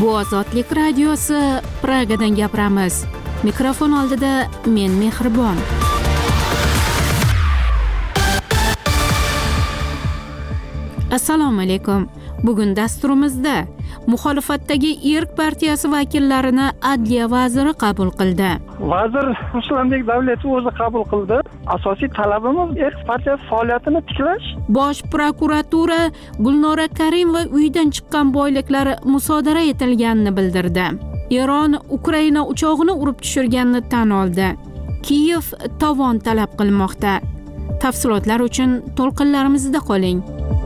Bu Ozodlik radiosi, Pragadan gapiramiz. Mikrofon oldida men Mehribon. Assalomu alaykum. Bugun dasturimizda muxolifatdagi Irq partiyasi vakillarini Adliya vaziri qabul qildi. Vazir Ruslanbek Davletov o'zi qabul qildi. Asosiy talabimiz Irq partiyasi faoliyatini tiklash. Bosh prokuratura Gulnora Karimova uyidan chiqqan boyliklari musodara etilganini bildirdi. Eron Ukraina uchog'ini urib tushirganini tan oldi. Kiyev tovon talab qilmoqda. Tafsilotlar uchun to'lqinlarimizda qoling.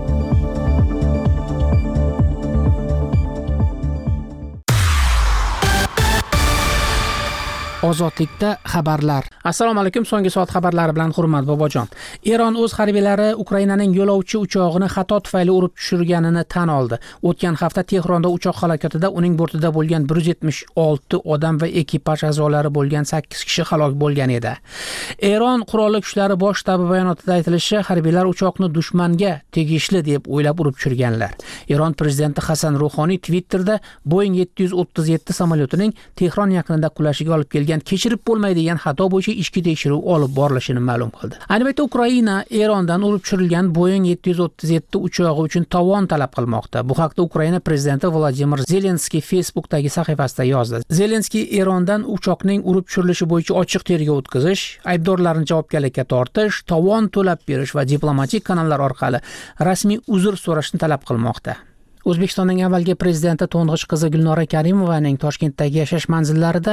Ozodlikda xabarlar. Assalomu alaykum, so'nggi soat xabarlari bilan Hurmat Bobojon. Eron o'z harbiylari Ukrainaning yo'lovchi uchog'ini xato tufayli urib tushirganini tan oldi. O'tgan hafta Tehronda uchoq halokatida uning bortida bo'lgan 176 odam va ekipaj a'zolari bo'lgan 8 kishi halok bo'lgan edi. Eron qurolli kuchlari bosh shtabi bayonotida aytilishicha, harbiylar uchoqni dushmanga tegishli deb o'ylab urib tushirganlar. Eron prezidenti Hasan Ruhoniy Twitterda Boeing 737 samolyotining Tehron yaqinida qulashiga olib kelgan kechirib bo'lmaydigan xato bo'yicha ichki tekshiruv olib borilishini ma'lum qildi. Ayni paytda Ukraina Erondan urib tushirilgan Boeing 737 uchog'i uchun tovon talab qilmoqda. Bu haqda Ukraina prezidenti Vladimir Zelenskiy Facebook'dagi sahifasida yozdi. Zelenskiy Erondan uchoqning urib tushirilishi bo'yicha ochiq tergov o'tkazish, aybdorlarni javobgarlikka tortish, tovon to'lab berish va diplomatik kanallar orqali rasmiy uzr so'rashni talab qilmoqda. O'zbekistonning avvalgi prezidenti to'ng'ich qizi Gulnora Karimovaning Toshkentdagi yashash manzillarida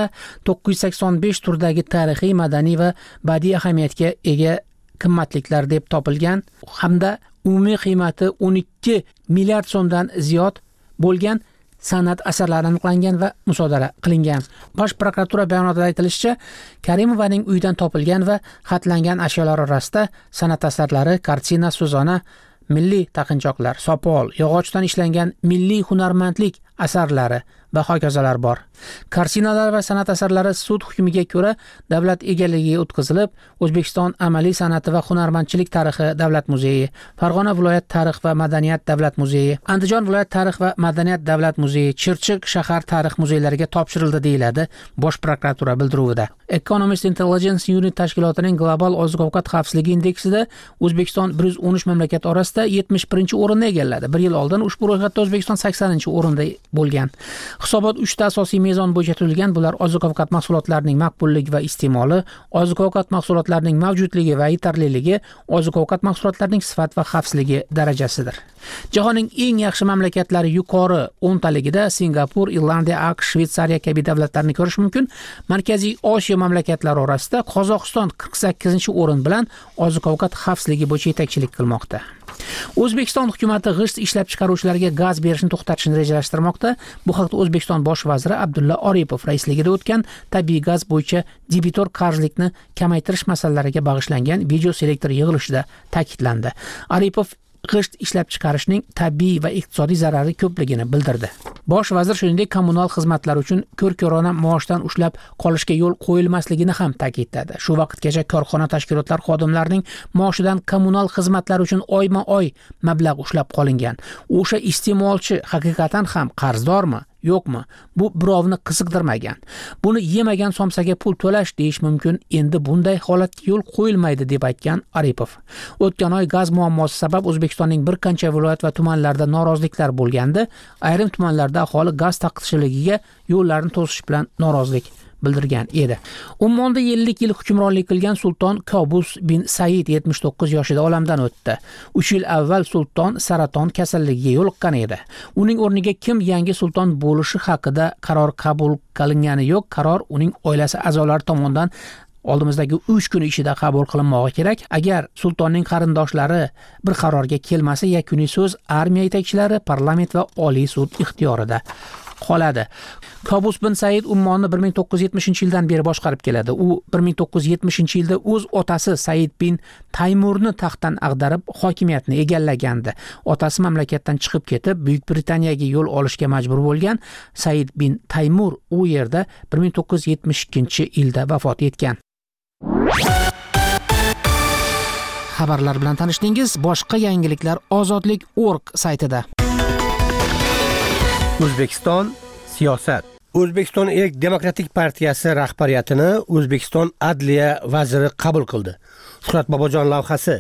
985 turdagi tarixiy, madaniy va badiiy ahamiyatga ega qimmatliklar deb topilgan hamda umumiy qiymati 12 milliard so'mdan ziyod bo'lgan san'at asarlari aniqlangan va musodara qilingan. Bosh prokuratura bayonotida aytilishicha, Karimovaning uyidan topilgan va xatlangan ashyolar orasida san'at asarlari, kartina, so'zona, milliy taqinchoqlar, sopol, yog'ochdan ishlangan milliy hunarmandlik asarlari va hokazolar bor. Kartinalar va san'at asarlari sud hukmiga ko'ra davlat egaligiga o'tkazilib, O'zbekiston amaliy san'ati va hunarmandchilik tarixi davlat muzeyi, Farg'ona viloyat tarix va madaniyat davlat muzeyi, Andijon viloyat tarix va madaniyat davlat muzeyi, Chirchiq shahar tarix muzeylariga topshirildi deyiladi Bosh prokuratura bildiruvida. Economist Intelligence Unit tashkilotining global oziq-ovqat xavfsizligi indeksida O'zbekiston 113 mamlakat orasida 71-o'rinni egalladi. 1 yil oldin ushbu ro'yxatda O'zbekiston 80-o'rinda bo'lgan. Hisobot 3 ta asosiy mezon bo'yicha tuzilgan. Bular oziq-ovqat mahsulotlarining maqbulligi va iste'moli, oziq-ovqat mahsulotlarining mavjudligi va yetarliligi, oziq-ovqat mahsulotlarining sifat va xavfsizligi darajasidir. Jahonning eng yaxshi mamlakatlari yuqori 10 taligida Singapur, Irlandiya, AQSh, Shveysariya kabi davlatlarni ko'rish mumkin. Markaziy Osiyo mamlakatlari orasida Qozog'iston 48-o'rin bilan oziq-ovqat xavfsizligi bo'yicha yetakchilik qilmoqda. O'zbekiston hukumatı g'isht ishlab chiqaruvchilarga gaz berishni to'xtatishni rejalashtirmoqda. Bu haqda O'zbekiston bosh vaziri Abdulla Oripov raisligida o'tgan tabiiy gaz bo'yicha debitor qarzlikni kamaytirish masalalariga bag'ishlangan video selektor yig'ilishida ta'kidlandi. Oripov g'isht ishlab chiqarishning tabiiy va iqtisodiy zarari ko'pligini bildirdi. Bosh vazir shuningdek kommunal xizmatlar uchun ko'r-ko'rona maoshdan ushlab qolishga yo'l qo'yilmasligini ham ta'kidladi. Shu vaqtgacha korxona tashkilotlar xodimlarining maoshidan kommunal xizmatlar uchun oyma-oy mablag' ushlab qolingan. O'sha iste'molchi haqiqatan ham qarzdormi? Yo'qmi? Bu birovni qiziqdirmagan. Buni yemagan somsaga pul to'lash deyish mumkin. Endi bunday holatga yo'l qo'yilmaydi deb aytgan Oripov. O'tgan oy gaz muammosi sabab O'zbekistonning bir qancha viloyat va tumanlarda noroziliklar bo'lgandi. Ayrim tumanlarda aholi gaz taqchilligiga yo'llarni to'sish bilan norozilik bildirgan edi. Ummonda 50 yil hukmronlik qilgan sulton Qabus bin Said 79 yoshida olamdan o'tdi. 3 yil avval sulton saraton kasalligiga yo'liqqan edi. Uning o'rniga kim yangi sulton bo'lishi haqida qaror qabul qilingani yo'q. Qaror uning oilasi a'zolari tomonidan oldimizdagi 3 kun ichida qabul qilinmog'i kerak. Agar sultonning qarindoshlari bir qarorga kelmasa, yakuniy so'z armiya yetakchilari, parlament va oliy sud ixtiyorida qoladi. Qabus bin Said Ummonni 1970-yildan beri boshqarib keladi. U 1970-yilda o'z otasi Said bin Taymurni taxtdan ag'darib hokimiyatni egallagandi. Otasi mamlakatdan chiqib ketib, Buyuk Britaniyaga yo'l olishga majbur bo'lgan. Said bin Taymur u yerda 1972-yilda vafot etgan. Xabarlar bilan tanishdingiz. Boshqa yangiliklar Ozodlik.org saytida. O'zbekiston siyosat. O'zbekiston Erk demokratik partiyasi rahbariyatini O'zbekiston adliya vaziri qabul qildi. Shuhrat Bobojon lavhasi.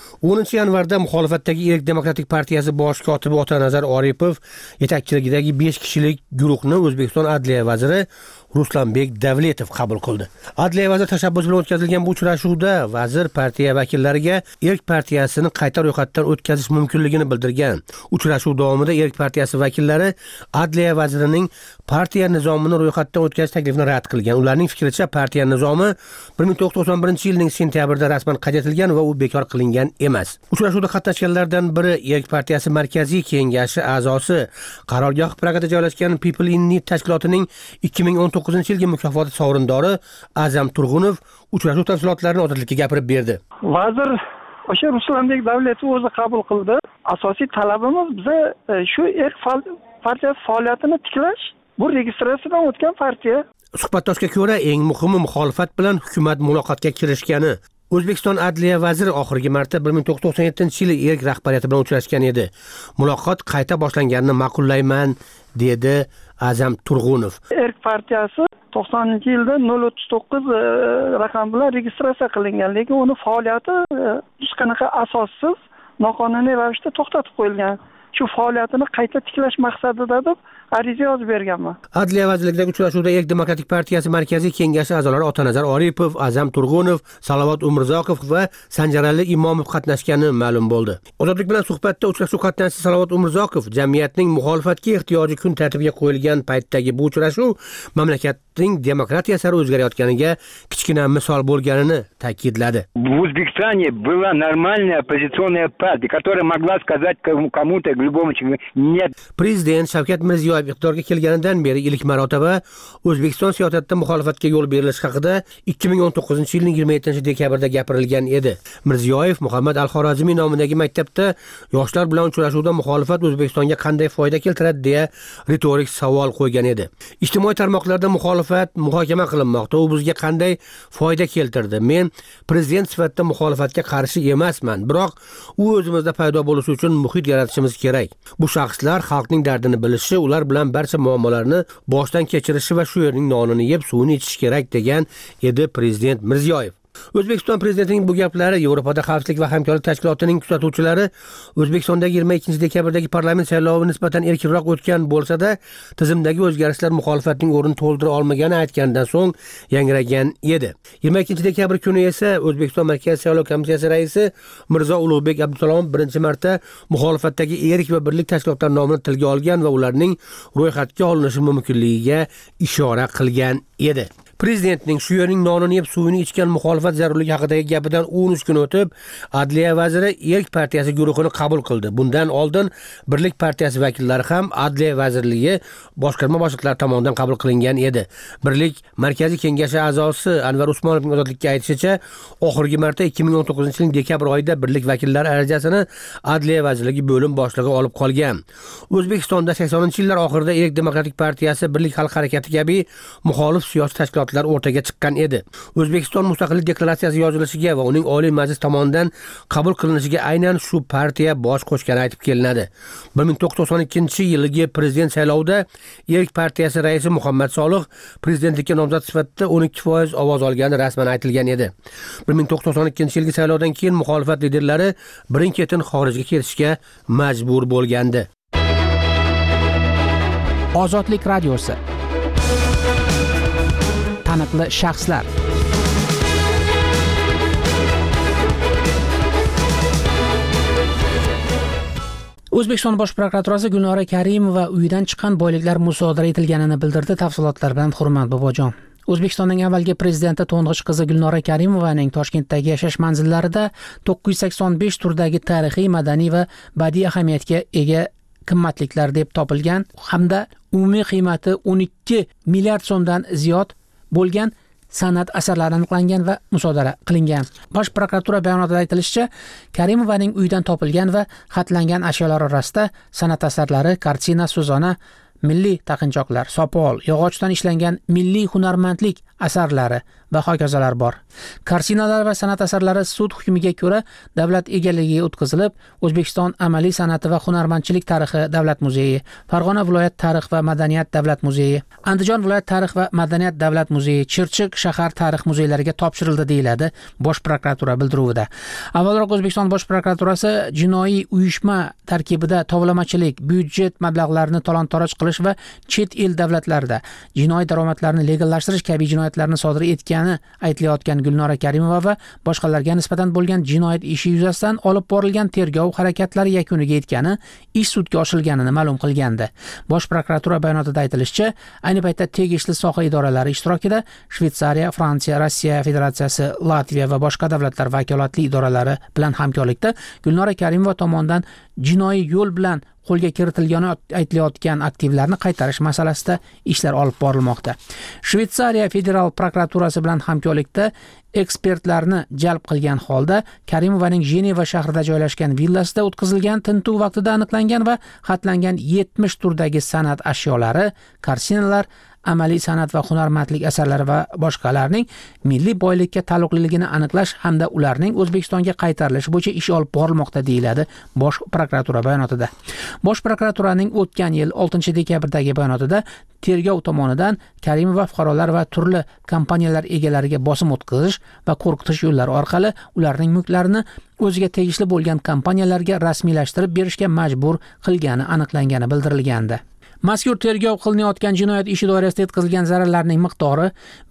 10 yanvarda muxolifatdagi Erk demokratik partiyasi bosh kotibi Otanazar Oripov yetakchiligidagi 5 kishilik guruhni O'zbekiston adliya vaziri Ruslanbek Davletov qabul qildi. Adliya vaziri tashabbusi bilan o'tkazilgan bu uchrashuvda vazir partiya vakillariga Erk partiyasini qayta ro'yxatdan o'tkazish mumkinligini bildirgan. Uchrashuv davomida Erk partiyasi vakillari adliya vazirining partiya nizomini ro'yxatdan o'tkazish taklifini rad qilgan. Ularning fikricha, partiya nizomi 1991-yilning sentyabrida rasman qayd etilgan va u bekor qilingan emas. Uchrashuvda qatnashganlardan biri Erk partiyasi markaziy kengashi a'zosi, qarorgoh Pragada joylashgan People in Need tashkilotining 2019-yilgi mukofoti sovrindori Azam Turg'unov uchrashuv tafsilotlarini ozodlikka gapirib berdi. Vazir o'sha Ruslanbek Davletov o'zi qabul qildi. Asosiy talabimiz biza shu Erk partiyasi faoliyatini tiklash. Bu registratsiyadan o'tgan partiya. Suhbatdoshga ko'ra, eng muhimi muxolifat bilan hukumat muloqotga kirishgani. O'zbekiston adliya vaziri oxirgi marta 1997-yili Erk rahbariyati bilan uchrashgan edi. Muloqot qayta boshlanganini ma'qullayman, dedi Azam Turg'unov. Erk partiyasi 90-yilda 039 raqam bilan registratsiya qilingan, lekin uni faoliyati hech qanaqa asossiz, noqonuniy ravishda to'xtatib qo'yilgan. Shu faoliyatini qayta tiklash maqsadida deb ariza yozib berganman. Adliya vazirligidagi uchrashuvda Erk demokratik partiyasi markaziy kengashi a'zolari Otanazar Oripov, Azam Turg'unov, Salovat Umurzoqov va Sanjarali Imomov qatnashgani ma'lum bo'ldi. Ozodlik bilan suhbatda uchrashuv qatnashchisi Salovat Umurzoqov jamiyatning muxolifatga ehtiyoji kun tartibiga qo'yilgan paytdagi bu uchrashuv mamlakatning demokratiya sari o'zgarayotganiga kichkina misol bo'lganini ta'kidladi. В Узбекистане была нормальная оппозиционная партия, которая могла сказать кому-то, любому человеку, нет. Prezident Shavkat Mirziyoyev iqtidorga kelganidan beri ilk marotaba O'zbekiston siyosatida muxolifatga yo'l berilishi haqida 2019-yilning 27-dekabrda gapirilgan edi. Mirziyoyev Muhammad al-Xorazmiy nomidagi maktabda yoshlar bilan uchrashuvda muxolifat O'zbekistonga qanday foyda keltiradi deya ritorik savol qo'ygan edi. Ijtimoiy tarmoqlarda muxolifat muhokama qilinmoqda. U bizga qanday foyda keltirdi? Men prezident sifatida muxolifatga qarshi emasman, biroq u o'zimizda paydo bo'lishi uchun muhit yaratishimiz kerak. Bu shaxslar xalqning dardini bilishi, ular bilan barcha muammolarni boshdan kechirishi va shu yerning nonini yeb suvini ichish kerak, degan edi prezident Mirziyoyev. O'zbekiston prezidentining bu gaplari Yevropada xavfsizlik va hamkorlik tashkilotining kuzatuvchilari O'zbekistondagi 22-dekabrdagi parlament saylovi nisbatan erkinroq o'tgan bo'lsa-da, tizimdagi o'zgarishlar muxolifatning o'rnini to'ldira olmagani aytgandan so'ng yangragan edi. 22-dekabr kuni esa O'zbekiston Markaziy saylov komissiyasi raisi Mirzo Ulug'bek Abdusalomov birinchi marta muxolifatdagi Erk va Birlik tashkilotlari nomini tilga olgan va ularning ro'yxatga olinishi mumkinligiga ishora qilgan edi. Prezidentning shu yerning nonini yeb suvini ichgan muxolifat zarurligi haqidagi gapidan 13 kun o'tib, Adliya vaziri Erk partiyasi guruhini qabul qildi. Bundan oldin Birlik partiyasi vakillari ham Adliya vazirligi boshqarma boshliqlari tomonidan qabul qilingan edi. Birlik markaziy kengashi a'zosi Anvar Usmonovning ozodlikka aytishicha, oxirgi marta 2019-yilning dekabr oyida Birlik vakillari arizasini Adliya vazirligi bo'lim boshlig'i olib qolgan. O'zbekistonda 80-yillar oxirida Erk demokratik partiyasi, Birlik xalq harakati kabi muxolif siyosiy tashkilotlar o'rtaga chiqqan edi. O'zbekiston mustaqillik deklaratsiyasi yozilishiga va uning Oliy Majlis tomonidan qabul qilinishiga aynan shu partiya bosh qo'shgani aytib kelinadi. 1992-yilgi prezident saylovida Erk partiyasi raisi Muhammad Solih prezidentlikka nomzod sifatida 12% ovoz olgani rasman aytilgan edi. 1992-yilgi saylovdan keyin muxolifat liderlari birin-ketin xorijga ketishga majbur bo'lgandi. Ozodlik radiosi. Taniqli shaxslar. O'zbekiston Bosh prokuraturasi Gulnora Karimova uyidan chiqqan boyliklar musodara etilganini bildirdi. Tafsilotlar bilan Hurmat Bobojon. O'zbekistonning avvalgi prezidenti to'ng'ich qizi Gulnora Karimovaning Toshkentdagi yashash manzillarida 985 turdagi tarixiy, madaniy va badiiy ahamiyatga ega qimmatliklar deb topilgan hamda umumiy qiymati 12 milliard so'mdan ziyod bo'lgan san'at asarlari aniqlangan va musodara qilingan. Bosh prokuratura bayonotida aytilishicha, Karimovaning uyidan topilgan va xatlangan ashyolar orasida san'at asarlari, kartina, so'zona, milliy taqinchoqlar, sopol, yog'ochdan ishlangan milliy hunarmandlik asarlari va hokazolar bor. Kartinalar va san'at asarlari sud hukmiga ko'ra davlat egaligiga o'tkazilib, O'zbekiston amaliy san'ati va hunarmandchilik tarixi davlat muzeyi, Farg'ona viloyat tarix va madaniyat davlat muzeyi, Andijon viloyat tarix va madaniyat davlat muzeyi, Chirchiq shahar tarix muzeylariga topshirildi deyiladi Bosh prokuratura bildiruvida. Avvalroq O'zbekiston Bosh prokuraturasi jinoiy uyushma tarkibida tovlamachilik, byudjet mablag'larini talon-toroj qilish va chet el davlatlarida jinoiy daromadlarni legallashtirish kabi jinoyatlarni sodir etgani aytilayotgan Gulnora Karimova va boshqalarga nisbatan bo'lgan jinoyat ishi yuzasidan olib borilgan tergov harakatlari yakuniga yetgani, ish sudga oshirilganini ma'lum qilgandi. Bosh prokuratura bayonotida aytilishicha, ayni paytda tegishli soha idoralari ishtirokida Shveysariya, Fransiya, Rossiya Federatsiyasi, Latviya va boshqa davlatlar vakolatli idoralari bilan hamkorlikda Gulnora Karimova tomonidan jinoiy yo'l bilan qo'lga kiritilgani aytilayotgan aktivlarni qaytarish masalasida ishlar olib borilmoqda. Shveysariya federal prokuraturasi bilan hamkorlikda ekspertlarni jalb qilgan holda Karimovaning Jeneva shahrida joylashgan villasida o'tkazilgan tintuv vaqtida aniqlangan va xatlangan 70 turdagi san'at ashyolari, kartinalar, amaliy san'at va hunarmandlik asarlari va boshqalarning milliy boylikka taalluqliligini aniqlash hamda ularning O'zbekistonga qaytarilishi bo'yicha ish olib borilmoqda deyiladi Bosh prokuratura bayonotida. Bosh prokuraturaning o'tgan yil 6-dekabrdagi bayonotida tergov tomonidan Karimova fuqarolar va turli kompaniyalar egalariga bosim o'tkazish va qo'rqitish yo'llari orqali ularning mulklarini o'ziga tegishli bo'lgan kompaniyalarga rasmiylashtirib berishga majbur qilgani aniqlangani bildirilgandi. Mazkur tergov qilinayotgan jinoyat ishi doirasida yetkazilgan zararlarning miqdori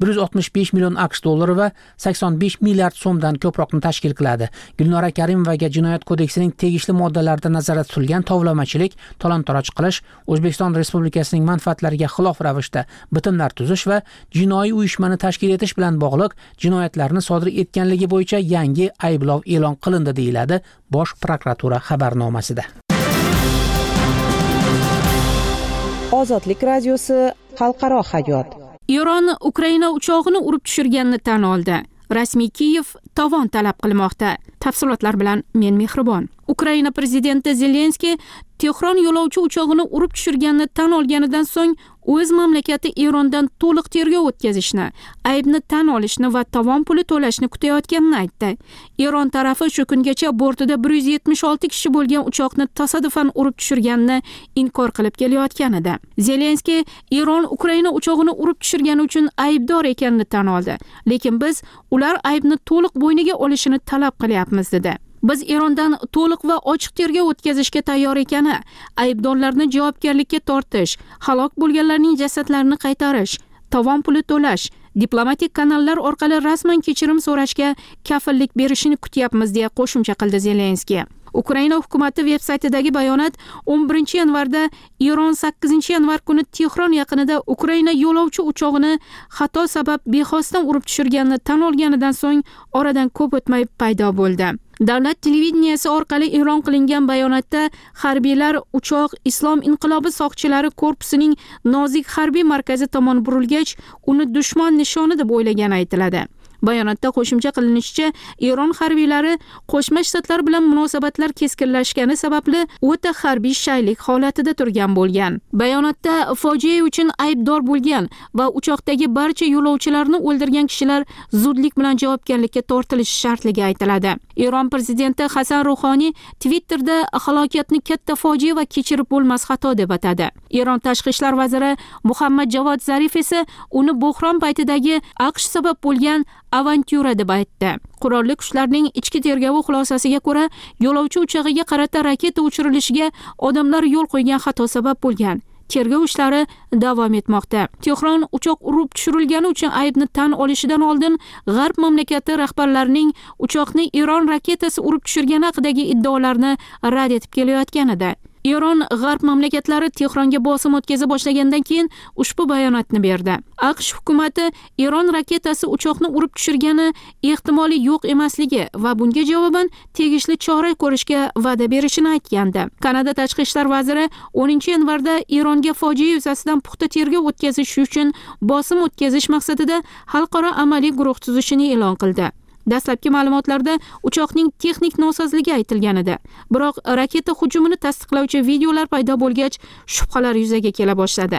165 million AQSh dollari va 85 milliard so'mdan ko'proqni tashkil qiladi. Gulnora Karimovaga Jinoyat kodeksining tegishli moddalarida nazarda tutilgan tovlamachilik, talon-toroj qilish, O'zbekiston Respublikasining manfaatlariga xilof ravishda bitimlar tuzish va jinoiy uyushmani tashkil etish bilan bog'liq jinoyatlarni sodir etganligi bo'yicha yangi ayblov e'lon qilindi deyiladi Bosh prokuratura xabarnomasida. Ozodlik radiosi xalqaro hayot. Eron Ukraina uchog'ini urib tushirganini tan oldi. Rasmiy Kiyev tovon talab qilmoqda. Tafsilotlar bilan men Mehribon. Ukraina prezidenti Zelenskiy Tehron yo'lovchi uchog'ini urib tushirganini tan olganidan so'ng o'z mamlakati Erondan to'liq tergov o'tkazishni, aybni tan olishni va tovon puli to'lashni kutayotganini aytdi. Eron tarafi shu kungacha bortida 176 kishi bo'lgan uchoqni tasodifan urib tushirganini inkor qilib kelayotgan edi. Zelenskiy Eron Ukraina uchog'ini urib tushirgani uchun aybdor ekanini tan oldi, lekin biz ular aybni to'liq bo'yniga olishini talab qilyapmiz dedi. Biz Erondan to'liq va ochiq tergov o'tkazishga tayyor ekani, aybdorlarni javobgarlikka tortish, halok bo'lganlarning jasadlarini qaytarish, tovon puli to'lash, diplomatik kanallar orqali rasman kechirim so'rashga kafillik berishini kutyapmiz deya qo'shimcha qildi Zelenskiy. Ukraina hukumati veb-saytidagi bayonot 11 yanvarda Eron 8 yanvar kuni Tehron yaqinida Ukraina yo'lovchi uchog'ini xato sabab bexosdan urib tushirganini tan olganidan so'ng oradan ko'p o'tmay paydo bo'ldi. Davlat televideniyasi orqali e'lon qilingan bayonotda harbiylar uchoq Islom inqilobi soqchilari korpusining nozik harbiy markazi tomon burilgach, uni dushman nishoni deb o'ylagani aytiladi. Bayonotda qo'shimcha qilinishicha, Eron harbiylari Qo'shma Shtatlar bilan munosabatlar keskinlashgani sababli o'ta harbiy shaylik holatida turgan bo'lgan. Bayonotda fojia uchun aybdor bo'lgan va uchoqdagi barcha yo'lovchilarni o'ldirgan kishilar zudlik bilan javobgarlikka tortilishi shartligi aytiladi. Eron prezidenti Hasan Ruhoniy Twitterda halokatni katta fojia va kechirib bo'lmas xato deb atadi. Eron tashqi ishlar vaziri Muhammad Javad Zarif esa uni bo'hron paytidagi AQSh sabab bo'lgan avantyura deb aytdi. Qurolli kuchlarning ichki tergovi xulosasiga ko'ra, yo'lovchi uchog'iga qarata raketa uchirilishiga odamlar yo'l qo'ygan xato sabab bo'lgan. Tergov ishlari davom etmoqda. Tehron uchoq urib tushirilgani uchun aybni tan olishidan oldin G'arb mamlakati rahbarlarining uchoqni Eron raketasi urib tushirgani haqidagi iddaolarni rad etib kelayotgan edi. Eron G'arb mamlakatlari Tehronga bosim o'tkaza boshlagandan keyin ushbu bayonotni berdi. AQSh hukumatı Eron raketasi uchoqni urib tushirgani ehtimoli yo'q emasligi va bunga javoban tegishli chora ko'rishga va'da berishini aytgandi. Kanada tashqi ishlar vaziri 10 yanvarda Eronga fojia yuzasidan puxta tergov o'tkazish uchun bosim o'tkazish maqsadida xalqaro amaliy guruh tuzishini e'lon qildi. Dastlabki ma'lumotlarda uchoqning texnik nosozligi aytilgan edi. Biroq raketa hujumini tasdiqlovchi videolar paydo bo'lgach, shubhalar yuzaga kela boshladi.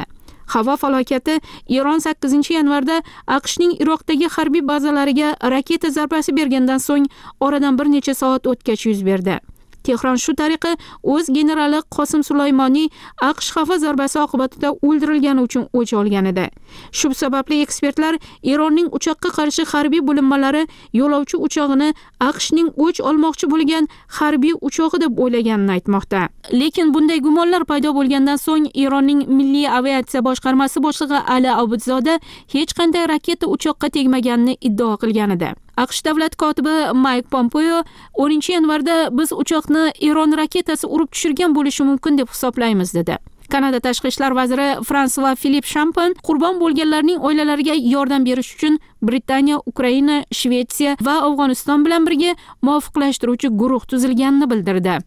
Havo falokati Eron 8-yanvarda AQShning Iroqdagi harbiy bazalariga raketa zarbasi bergandan so'ng oradan bir necha soat o'tgach yuz berdi. Tehron shu tariqa o'z generali Qosim Sulaymoniy AQSh havo zarbasi oqibatida o'ldirilgani uchun o'ch olgan edi. Shu sababli ekspertlar Eronning uchoqqa qarshi harbiy bo'linmalari yo'lovchi uchog'ini AQShning o'ch olmoqchi bo'lgan harbiy uchog'i deb o'ylaganini aytmoqda. Lekin bunday gumonlar paydo bo'lgandan so'ng Eronning Milliy aviatsiya boshqarmasi boshlig'i Ali Abudzoda hech qanday raketa uchoqqa tegmaganini iddao qilgan edi. AQSh davlat kotibi Mike Pompeo 10-yanvarda biz uchoqni Eron raketasi urib tushirgan bo'lishi mumkin deb hisoblaymiz dedi. Kanada tashqi ishlar vaziri Fransua Philippe Champagne qurbon bo'lganlarning oilalariga yordam berish uchun Britaniya, Ukraina, Shvetsiya va Afg'oniston bilan birga muvofiqlashtiruvchi guruh tuzilganini bildirdi.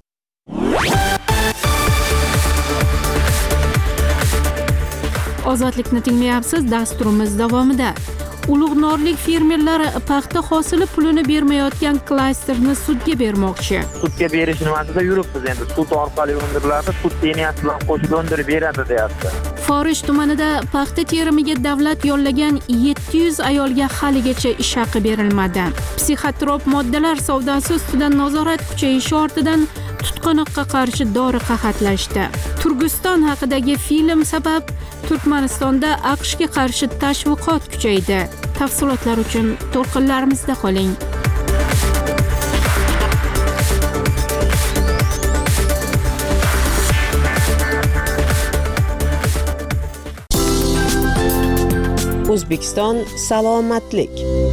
Ozodlikni tinglayapsiz, dasturimiz davomida. Ulug'norlik fermerlar paxta hosili pulini bermayotgan klasterni sudga bermoqchi. Sudga berish nimasida yuribmiz endi. Sud orqali undiriladi, sud peniyasi bilan qo'shib undirib beradi deyapti. Forish tumanida paxta terimiga davlat yollagan 700 ayolga haligacha ish haqi berilmadi. Psixotrop moddalar savdosi ustidan nazorat kuchayishi ortidan tutqanoqqa qarshi dori qahatlashdi. Turkiston haqidagi film sabab Turkmanistonda AQShga qarshi tashviqot kuchaydi. Tafsilotlar uchun to'lqinlarimizda qoling. O'zbekiston salomatlik.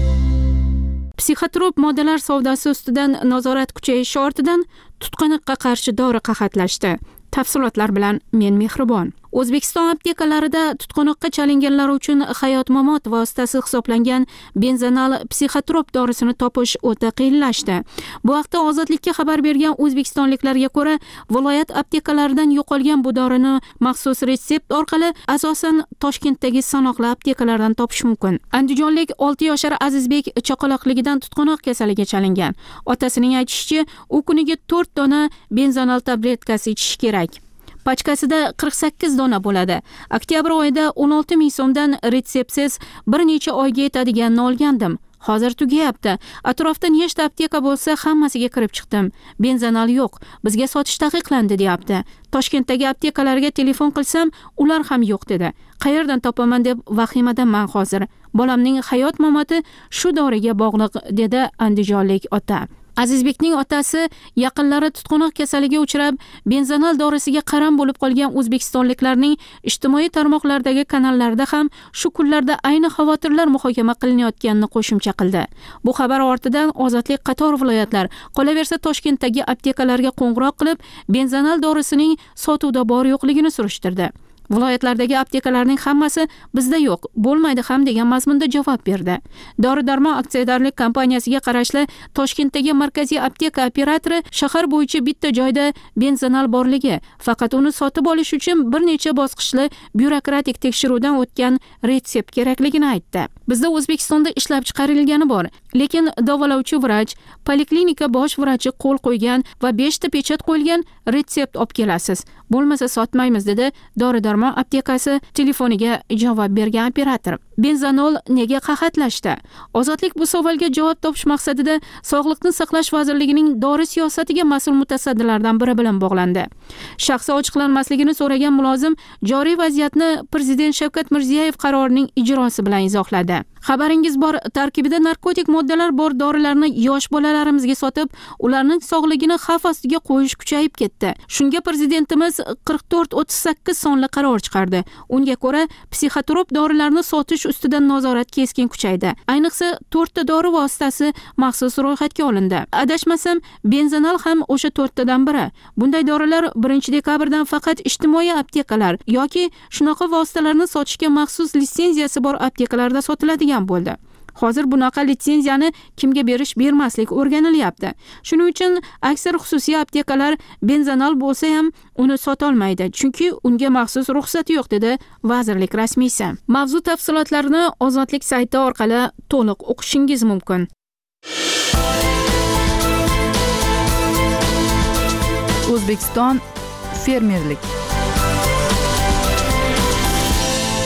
Psixotrop moddalar savdosi ustidan nazorat kuchayishi ortidan tutqanoqqa qarshi dori qahatlashdi. Tafsilotlar bilan men Mehribon. O'zbekiston aptekalarida tutqanoqqa chalinganlar uchun hayot-mamot vositasi hisoblangan benzanal psixotrop dorisini topish o'ta qiyinlashdi. Bu haqda Ozodlikka xabar bergan o'zbekistonliklarga ko'ra, viloyat aptekalaridan yo'qolgan bu dorini maxsus retsept orqali asosan Toshkentdagi sanoqli aptekalardan topish mumkin. Andijonlik 6 yoshar Azizbek chaqaloqligidan tutqanoq kasaliga chalingan. Otasining aytishicha, u kuniga 4 dona benzanal tabletkasi ichish kerak. Pachkasida 48 dona bo'ladi. Oktyabr oyida 16 ming so'mdan retseptsiz bir necha oyga yetadiganini olgandim. Hozir tugayapti. Atrofda nechta apteka bo'lsa, hammasiga kirib chiqdim. Benzanal yo'q. Bizga sotish taqiqlandi, deyapti. Toshkentdagi aptekalarga telefon qilsam, ular ham yo'q dedi. Qayerdan topaman deb vahimadanman hozir. Bolamning hayot mamoti shu doriga bog'liq, dedi andijonlik ota. Azizbekning otasi yaqinlari tutqanoq kasaliga uchrab, benzanal dorisiga qaram bo'lib qolgan o'zbekistonliklarning ijtimoiy tarmoqlardagi kanallarda ham shu kunlarda ayni xavotirlar muhokama qilinayotganini qo'shimcha qildi. Bu xabar ortidan Ozodlik qator viloyatlar, qolaversa Toshkentdagi aptekalarga qo'ng'iroq qilib, benzanal dorisining sotuvda bor-yo'qligini surishtirdi. Viloyatlardagi aptekalarning hammasi bizda yo'q, bo'lmaydi ham degan mazmunda javob berdi. Dori-darmon aksiyadorlik kompaniyasiga qarashli Toshkentdagi markaziy apteka operatori shahar bo'yicha bitta joyda benzanal borligi, faqat uni sotib olish uchun bir necha bosqichli byurokratik tekshiruvdan o'tgan retsept kerakligini aytdi. Bizda O'zbekistonda ishlab chiqarilgani bor, lekin davolovchi vrach, poliklinika bosh vrachi qo'l qo'ygan va 5 ta pechat qo'yilgan retsept olib kelasiz. Bo'lmasa sotmaymiz, dedi Dori-darmon aptekasi telefoniga javob bergan operator. Benzanol nega qahatlashdi? Ozodlik bu savolga javob topish maqsadida Sog'liqni saqlash vazirligining dori siyosatiga mas'ul mutasaddilardan biri bilan bog'landi. Shaxsi ochiqlanmasligini so'ragan mulozim joriy vaziyatni Prezident Shavkat Mirziyoyev qarorining ijrosi bilan izohladi. Xabaringiz bor, tarkibida narkotik moddalar bor dorilarni yosh bolalarimizga sotib, ularning sog'ligini xavf ostiga qo'yish kuchayib ketdi. Shunga prezidentimiz 4438 sonli qaror chiqardi. Unga ko'ra, psixotrop dorilarni sotish ustidan nazorat keskin kuchaydi. Ayniqsa 4 ta dori vositasi maxsus ro'yxatga olindi. Adashmasam, benzanal ham o'sha 4 tadan biri. Bunday dorilar 1 dekabrdan faqat ijtimoiy aptekalar yoki shunaqa vositalarni sotishga maxsus litsenziyasi bor aptekalarda sotiladigan bo'ldi. Hozir bunaqa litsenziyani kimga bermaslik o'rganilyapti. Shuning uchun aksar xususiy aptekalar benzanal bo'lsa ham uni sota olmaydi, chunki unga maxsus ruxsati yo'q, dedi vazirlik rasmiysi. Mavzu tafsilotlarini Ozodlik sayti orqali to'liq o'qishingiz mumkin. O'zbekiston fermerlik.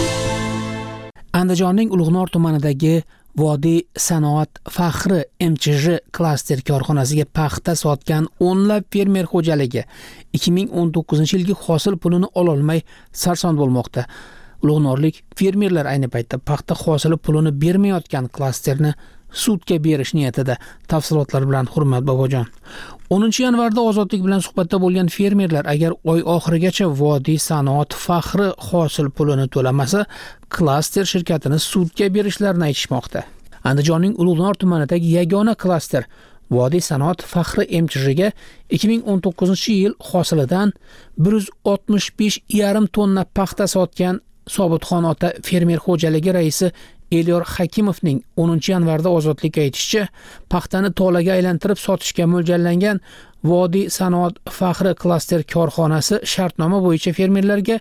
Andijonning Ulug'nor tumanidagi Vodiy sanoat faxri MChJ klaster korxonasiga paxta sotgan o'nlab fermer xo'jaligi 2019-yilgi hosil pulini ololmay sarson bo'lmoqda. Ulug'norlik fermerlar ayni paytda paxta hosili pulini bermayotgan klasterni sudga berish niyatida. Tafsilotlar bilan Hurmat Bobojon. 10 yanvarda Ozodlik bilan suhbatda bo'lgan fermerlar agar oy oxirigacha Vodiy sanoat faxri hosil pulini to'lamasa, klaster shirkatini sudga berishlarini aytishmoqda. Andijonning Ulug'nor tumanidagi yagona klaster Vodiy sanoat faxri MChJga 2019-yil hosilidan 165,5 tonna paxta sotgan Sobitxon ota fermer xo'jaligi raisi Elyor Hakimovning 10 yanvarda Ozodlikka aytishicha, paxtani tolaga aylantirib sotishga mo'ljallangan Vodiy sanoat faxri klaster korxonasi shartnoma bo'yicha fermerlarga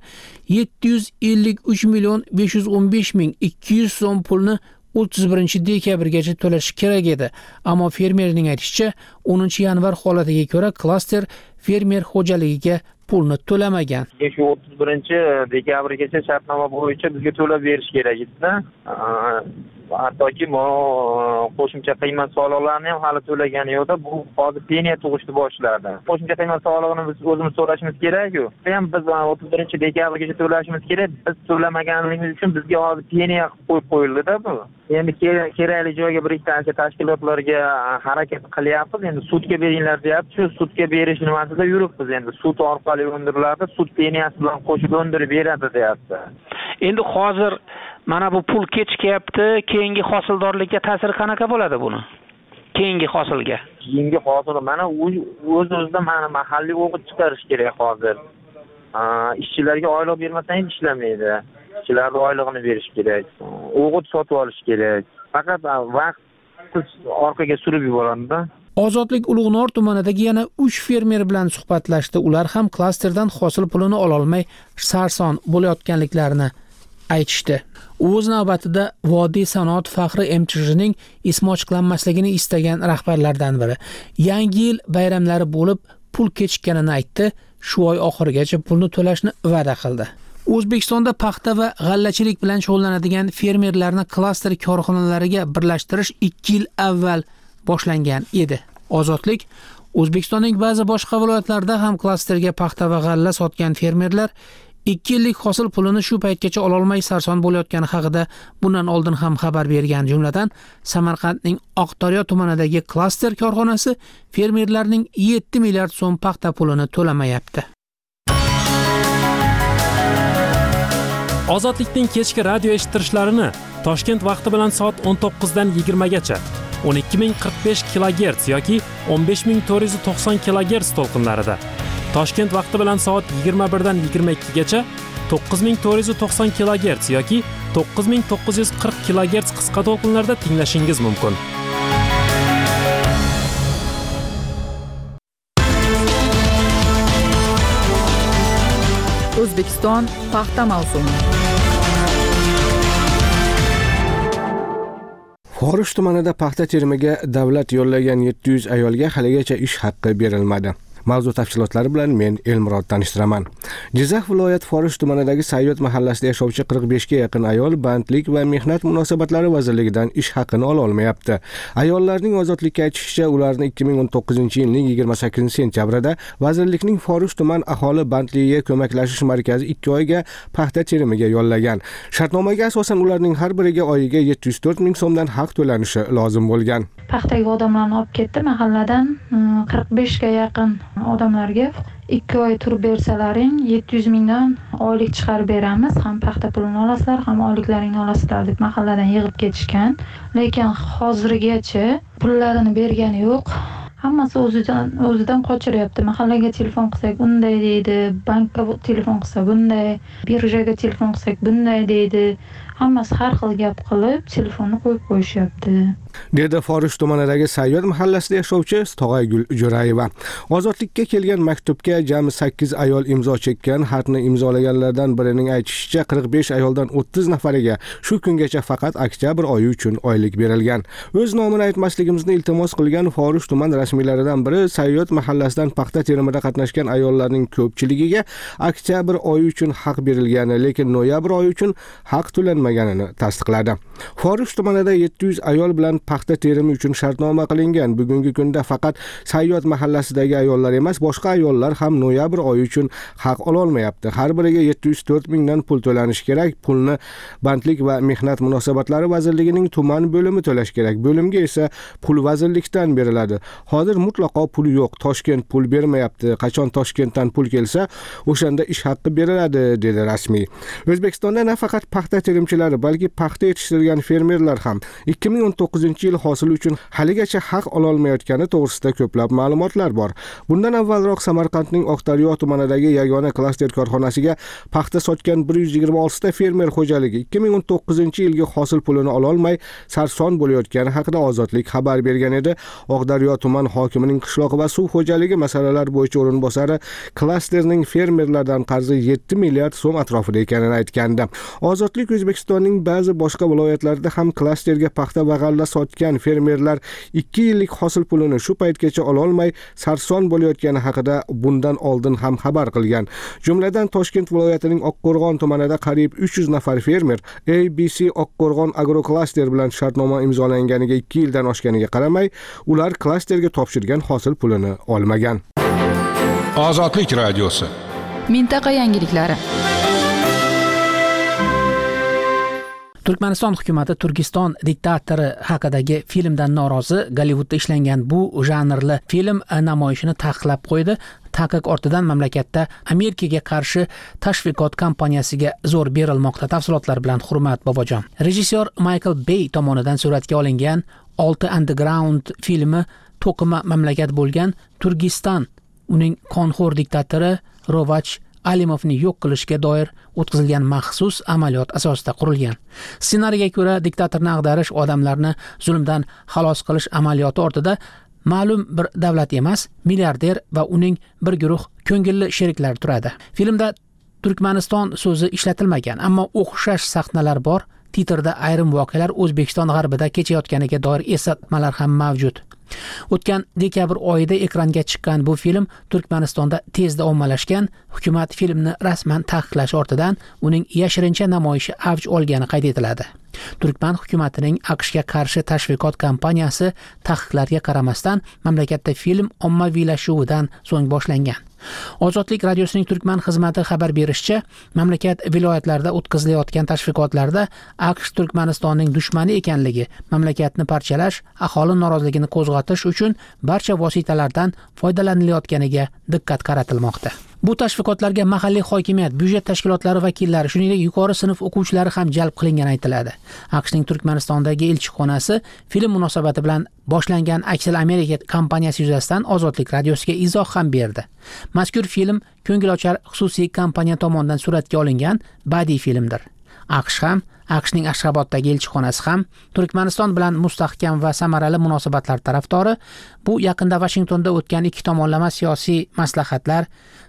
753,515,200 so'm pulni 31-dekabrgacha to'lashi kerak edi. Ammo fermerning aytishicha, 10 yanvar holatiga ko'ra klaster fermer xo'jaligiga pulni to'lamagan. Shu 31-dekabrgacha shartnoma bo'yicha bizga to'lab berish kerak edi-da. Hattoki qo'shimcha qiymat soliqlarini ham hali to'lagani yo'qda. Bu hozir peniya tug'ishni boshladi. Qo'shimcha qiymat solig'ini biz o'zimiz to'lashimiz kerak-ku. Ham biz 31-dekabrgacha to'lashimiz kerak. Biz to'lamaganligimiz uchun bizga hozir peniya qo'yib qo'yildi-da bu. Endi kerakli joyga bir ikkita tashkilotlarga harakat qilyapmiz. Endi sudga beringlar deyapti. Shu sudga berish nimasida yuribmiz. Endi sud orqali undiriladi, sud peniyasi bilan qo'shib undirib beradi deyapti. Endi hozir mana bu pul kechikyapti, keyingi hosildorlikka ta'siri qanaqa bo'ladi buni? Keyingi hosilga. Keyingi hosil mana o'z-o'zidan mana mahalliy o'g'it chiqarish kerak hozir. Ishchilarga oylik bermasangiz ishlamaydi. Ishchilarga oyligini berish kerak. O'g'it sotib olish kerak. Faqat vaqt orqaga surib yuboradi-da. Ozodlik Ulug'nor tumanidagi yana 3 fermer bilan suhbatlashdi. Ular ham klasterdan hosil pulini ola olmay sarson bo'layotganliklarini aytishdi. O'z navbatida Vodiy sanoat faxri MChJning ismi ochiqlanmasligini istagan rahbarlardan biri. Yangi yil bayramlari bo'lib, pul kechikkanini aytdi. Shu oy oxirigacha pulni to'lashni va'da qildi. O'zbekistonda paxta va g'allachilik bilan shug'ullanadigan fermerlarni klaster korxonalariga birlashtirish 2 yil avval boshlangan edi. Ozodlik O'zbekistonning ba'zi boshqa viloyatlarida ham klasterga paxta va g'alla sotgan fermerlar 2 yillik hosil pulini shu paytgacha ola olmay sarson bo'layotgani haqida bundan oldin ham xabar bergan. Jumladan, Samarqandning Oqdaryo tumanidagi klaster korxonasi fermerlarning 7 milliard so'm paxta pulini to'lamayapti. Ozodlikning kechki radio eshittirishlarini Toshkent vaqti bilan soat 19 dan 20 gacha 12045 kHz yoki 15490 kHz to'lqinlarida, Toshkent vaqti bilan soat 21 dan 22 gacha 9490 kHz yoki 9940 kHz qisqa to'lqinlarda tinglashingiz mumkin. O'zbekiston paxta mavsumi. Forish tumanida paxta terimiga davlat yo'llagan 700 ayolga haligacha ish haqqi berilmadi. Mavzu tafsilotlari bilan men Elmurod tanishtiraman. Jizzax viloyat Forish tumanidagi Sayyod mahallasida yashovchi 45 ga yaqin ayol Bandlik va mehnat munosabatlari vazirligidan ish haqqini ola olmayapti. Ayollarning Ozodlikka aytishicha, ularni 2019-yilning 28 sentyabrida vazirlikning Forish tuman aholi bandligiga ko'maklashish markazi 2 oyga paxta terimiga yo'llagan. Shartnomaga asosan ularning har biriga oyiga 704 ming so'mdan haq to'lanishi lozim bo'lgan. Paxtaga odamlarni olib ketdi, mahalladan 45 ga yaqin odamlarga 2 oy turib bersalaring 700 mingdan oylik chiqarib beramiz, ham paxta pulini olasizlar, ham oyliklaringni olasizlar deb mahalladan yig'ib ketishgan. Lekin hozirgacha pullarini bergani yo'q. Hammasi o'zidan qochiryapti. Mahallaga telefon qilsak bunday deydi, bankka telefon qilsa bunday, birjaga telefon qilsak bunday deydi. Hammasi har xil gap qilib telefonni qo'yib qo'yishyapti. dedi Forish tumanidagi Sayyod mahallasida yashovchi Tog'aygul Jo'rayeva. Ozodlikka kelgan maktubga jami 8 ayol imzo chekkan. Xatni imzolaganlardan birining aytishicha 45 ayoldan 30 nafariga shu kungacha faqat oktyabr oyi uchun oylik berilgan. O'z nomini aytmasligimizni iltimos qilgan Forish tuman rasmiylaridan biri Sayyod mahallasidan paxta terimida qatnashgan ayollarning ko'pchiligiga oktyabr oyi uchun haq berilgani, lekin noyabr oyi uchun haq to'lanmaganini tasdiqladi. Forish tumanida 700 ayol bilan paxta terimi uchun shartnoma qilingan. Bugungi kunda faqat Sayyod mahallasidagi ayollar emas, boshqa ayollar ham noyabr oyi uchun haq ola olmayapti. Har biriga 704 mingdan pul to'lanishi kerak. Pulni Bandlik va Mehnat munosabatlari vazirligining tuman bo'limi to'lash kerak. Bo'limga esa pul vazirlikdan beriladi. Hozir mutlaqo pul yo'q. Toshkent pul bermayapti. Qachon Toshkentdan pul kelsa, o'shanda ish haqqi beriladi, dedi rasmiy. O'zbekistonda nafaqat paxta terimchilari, balki paxta yetishtirgan fermerlar ham 2019-yil hosili uchun haligacha haq ola olmayotgani to'g'risida ko'plab ma'lumotlar bor. Bundan avvalroq Samarqandning Oqdaryo tumanidagi yagona klaster korxonasiga paxta sotgan 126 ta fermer xo'jaligi 2019-yilgi hosil pulini ola olmay sarson bo'layotgani haqida Ozodlik xabar bergan edi. Oqdaryo tuman hokimining qishloq va suv xo'jaligi masalalar bo'yicha o'rinbosari klasterning fermerlardan qarzi 7 milliard so'm atrofida ekanini aytgandi. Ozodlik O'zbekistonning ba'zi boshqa viloyatlarida ham klasterga paxta va g'alla sotgan fermerlar 2 yillik hosil pulini shu paytgacha ola olmay sarson bo'layotgani haqida bundan oldin ham xabar qilgan. Jumladan Toshkent viloyatining Oqqo'rg'on tumanida qariyb 300 nafar fermer ABC Oqqo'rg'on agroklaster bilan shartnoma imzolanganiga 2 yildan oshganiga qaramay, ular klasterga topshirgan hosil pulini olmagan. Ozodlik radiosi. Mintaqa yangiliklari. Turkmaniston hukumati Turkiston diktatori haqidagi filmdan norozi. Gollivudda ishlangan bu janrli film namoyishini taqiqlab qo'ydi. Taqiq ortidan mamlakatda Amerikaga qarshi tashviqot kampaniyasiga zo'r berilmoqda. Tafsilotlar bilan Hurmat Bobojon. Rejissyor Michael Bay tomonidan suratga olingan 6 Underground filmi to'qima mamlakat bo'lgan Turkiston uning qonxo'r diktatori Rovach Alimovni yo'q qilishga doir o'tkazilgan maxsus amaliyot asosida qurilgan. Ssenariyga ko'ra, diktatorni ag'darish, odamlarni zulmdan xalos qilish amaliyoti ortida ma'lum bir davlat emas, milliarder va uning bir guruh ko'ngilli sheriklari turadi. Filmda Turkmaniston so'zi ishlatilmagan, ammo o'xshash sahnalar bor. Titrda ayrim voqealar O'zbekiston g'arbida kechayotganiga doir eslatmalar ham mavjud. O'tgan dekabr oyida ekranga chiqqan bu film Turkmanistonda tezda ommalashgan. Hukumat filmni rasman taqiqlash ortidan uning yashirincha namoyishi avj olgani qayd etiladi. Turkman hukumatining AQShga qarshi tashviqot kampaniyasi taqiqlarga qaramasdan mamlakatda film ommaviylashuvidan so'ng boshlangan. Ozodlik radiosining Turkman xizmati xabar berishicha, mamlakat viloyatlarida o'tkazilayotgan tashviqotlarda AQSh Turkmanistonning dushmani ekanligi, mamlakatni parchalash, aholi noroziligini qo'zg'atish uchun barcha vositalardan foydalanilayotganiga diqqat qaratilmoqda. Bu tashviqotlarga mahalliy hokimiyat, byudjet tashkilotlari vakillari, shuningdek yuqori sinf o'quvchilari ham jalb qilingani aytiladi. AQShning Turkmanistondagi elchixonasi film munosabati bilan boshlangan Aksel Amerika kampaniyasi yuzasidan Ozodlik radiosiga izoh ham berdi. Mazkur film ko'ngilochar xususiy kompaniya tomonidan suratga olingan badiiy filmdir. AQSh ham, AQShning Ashxaboddagi elchixonasi ham Turkmaniston bilan mustahkam va samarali munosabatlar tarafdori. Bu yaqinda Washingtonda o'tgan 2 tomonlama siyosiy maslahatlar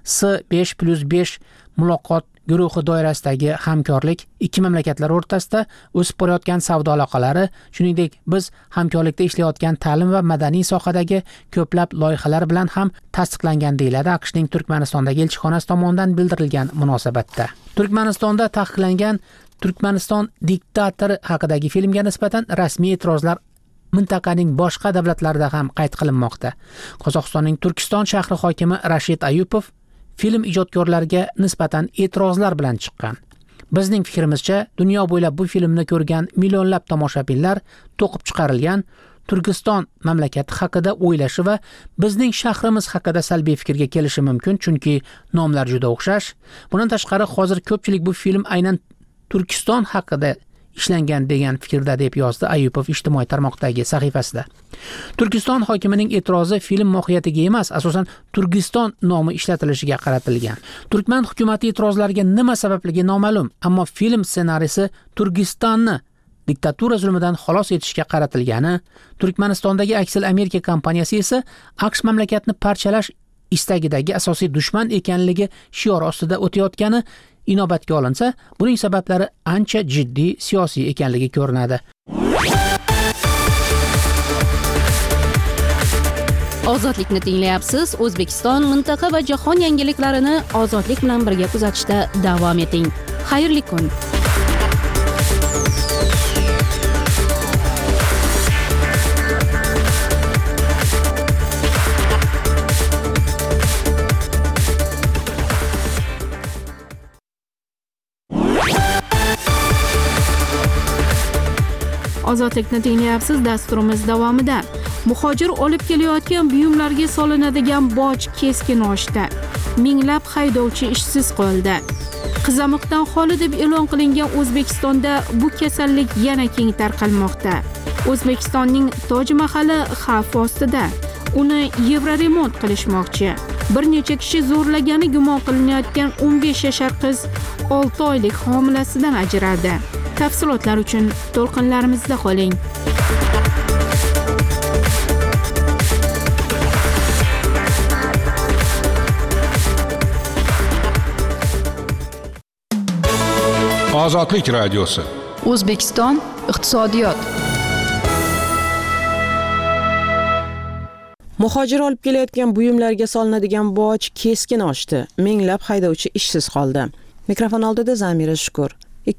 S5+5 muloqot guruhi doirasidagi hamkorlik ikki mamlakatlar o'rtasida o'sib borayotgan savdo aloqalari, shuningdek biz hamkorlikda ishlayotgan ta'lim va madaniy sohadagi ko'plab loyihalar bilan ham tasdiqlangan deyiladi AQShning Turkmanistondagi elchixonasi tomonidan bildirilgan munosabatda. Turkmanistonda taqiqlangan Turkmaniston diktatori haqidagi filmga nisbatan rasmiy e'tirozlar mintaqaning boshqa davlatlarida ham qayd qilinmoqda. Qozog'istonning Turkiston shahri hokimi Rashid Ayupov film ijodkorlariga nisbatan e'tirozlar bilan chiqqan. Bizning fikrimizcha, dunyo bo'ylab bu filmni ko'rgan millionlab tomoshabinlar to'qib chiqarilgan Turkiston mamlakati haqida o'ylashi va bizning shahrimiz haqida salbiy fikrga kelishi mumkin, chunki nomlar juda o'xshash. Bundan tashqari, hozir ko'pchilik bu film aynan Turkiston haqida ishlangan degan fikrda, deb yozdi Ayupov ijtimoiy tarmoqdagi sahifasida. Turkiston hokimining e'tirozi film mohiyatiga emas, asosan Turkiston nomi ishlatilishiga qaratilgan. Turkman hukumati e'tirozlariga nima sababligi noma'lum, ammo film ssenariysi Turkistonni diktatura zulmidan xalos etishga qaratilgani, Turkmanistondagi Axel Amerika kompaniyasi esa AQSh mamlakatni parchalash istagidagi asosiy dushman ekanligi shiori ostida o'tayotgani inobatga olinsa, buning sabablari ancha jiddiy siyosiy ekanligi ko'rinadi. Ozodlikni tinglayapsiz. O'zbekiston, mintaqa va jahon yangiliklarini ozodlik bilan birga kuzatishda davom eting. Xayrli kun. Ozodlikni tinglayapsiz. Dasturimiz davomida muhojir olib kelayotgan buyumlarga solinadigan boj keskin oshdi. Minglab haydovchi ishsiz qoldi. Qizamiqdan xoli deb e'lon qilingan O'zbekistonda bu kasallik yana keng tarqalmoqda. O'zbekistonning Toj mahali xavf ostida. Uni yevroremont qilishmoqchi. Bir necha kishi zo'rlagani gumon qilinayotgan 15 yashar qiz 6 oylik homilasidan ajraldi. Tafsilotlar uchun to'lqinlarimizda qoling. Ozodlik radiosi. O'zbekiston iqtisodiyot. Muhojir olib kelayotgan buyumlarga solinadigan boj keskin oshdi. Minglab haydovchi ishsiz qoldi. Mikrofon oldida Zamira Shukur.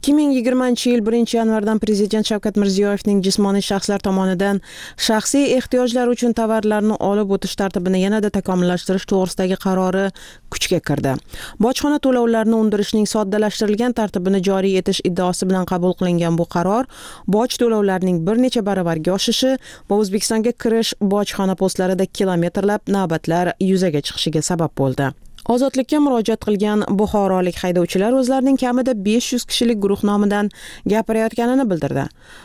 2020-yil 1-yanvardan Prezident Shavkat Mirziyoyevning jismoniy shaxslar tomonidan shaxsiy ehtiyojlar uchun tovarlarni olib o'tish tartibini yanada takomillashtirish to'g'risidagi qarori kuchga kirdi. Bojxona to'lovlarini undirishning soddalashtirilgan tartibini joriy etish iddaosi bilan qabul qilingan bu qaror boj to'lovlarining bir necha baravarga oshishi va O'zbekistonga kirish bojxona postlarida kilometrlab navbatlar yuzaga chiqishiga sabab bo'ldi. Ozodlikka murojaat qilgan buxorolik haydovchilar o'zlarining kamida 500 kishilik guruh nomidan gapirayotganini bildirdi.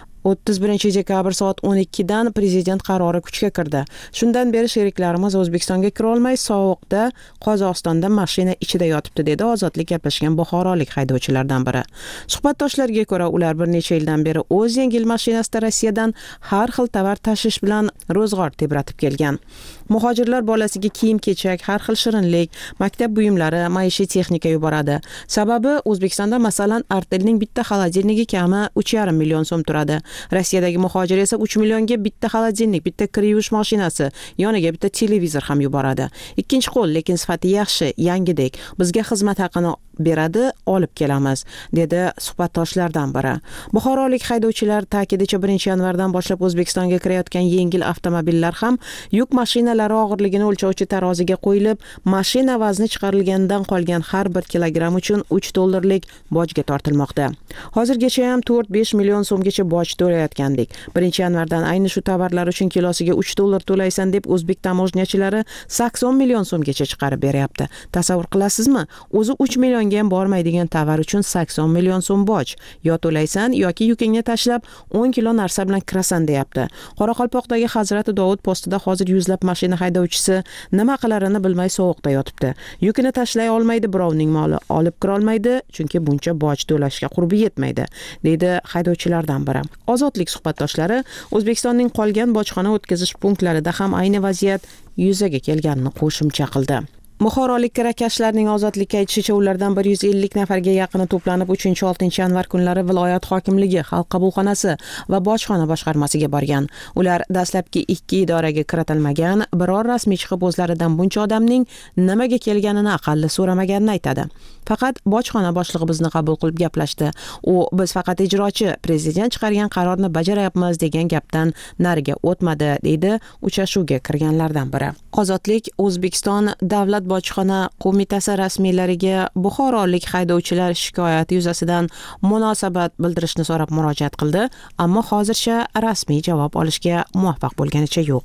31-dekabr soat 12 dan prezident qarori kuchga kirdi. Shundan beri sheriklarimiz O'zbekistonga kira olmay sovuqda Qozog'istonda mashina ichida yotibdi, dedi ozodlik gaplashgan buxorolik haydovchilardan biri. Suhbatdoshlarga ko'ra, ular bir necha yildan beri o'z yengil mashinasida Rossiyadan har xil tovar tashish bilan ro'zg'or tebratib kelgan. Muhojirlar bolasiga kiyim-kechak, har xil shirinlik, maktab buyumlari, maishiy texnika yuboradi. Sababi O'zbekistonda masalan Artelning bitta xolodilnigi kami 3,5 million so'm turadi. Rossiyadagi muhojir esa 3 millionga bitta xolodilnik, bitta kir yuvish mashinasi, yoniga bitta televizor ham yuboradi. Ikkinchi qo'l, lekin sifati yaxshi, yangidek. Bizga xizmat haqini beradi, olib kelamiz, dedi suhbatdoshlardan biri. Buxorolik haydovchilar ta'kidicha 1-yanvardan boshlab O'zbekistonga kirayotgan yengil avtomobillar ham yuk mashinalari og'irligini o'lchovchi taroziga qo'yilib, mashina vazni chiqarilganidan qolgan har 1 kilogramm uchun $3 bojga tortilmoqda. Hozirgacha ham 4-5 million so'mgacha boj to'layotgandik. 1-yanvardan ayni shu tovarlar uchun kilosiga $3 to'laysan deb o'zbek tamojnyachilari 80 million so'mgacha chiqarib beryapti. Tasavvur qilasizmi? O'zi 3 million ham bormaydigan tovar uchun 80 million so'm boj. Yo to'laysan yoki yukingni tashlab 10 kilo narsa bilan kirasan, deyapti. Qoraqalpoqdagi Hazrati Dovud postida hozir yuzlab mashina haydovchisi nima qilarini bilmay sovuqda yotibdi. Yukini tashlay olmaydi, birovning moli olib kira olmaydi, chunki buncha boj to'lashga qurbi yetmaydi, deydi haydovchilardan biri. Ozodlik suhbatdoshlari O'zbekistonning qolgan bojxona o'tkazish punktlarida ham ayni vaziyat yuzaga kelganini qo'shimcha qildi. Buxorolik kirakashlarning ozodlikka aytishicha, ulardan 150 nafarga yaqini to'planib 3-6 yanvar kunlari viloyat hokimligi, xalq qabulxonasi va bojxona boshqarmasiga borgan. Ular dastlabki 2 idoraga kiritilmagan, biror rasmiy chiqib o'zlaridan buncha odamning nimaga kelganini aqalli so'ramaganini aytadi. Faqat bojxona boshlig'i bizni qabul qilib gaplashdi. U biz faqat ijrochi, prezident chiqargan qarorni bajarayapmiz degan gapdan nariga o'tmadi, deydi uchrashuvga kirganlardan biri. Ozodlik O'zbekiston Davlat bojxona qo'mitasi rasmiylariga buxorolik haydovchilar shikoyati yuzasidan munosabat bildirishni so'rab murojaat qildi, ammo hozircha rasmiy javob olishga muvaffaq bo'lganicha yo'q.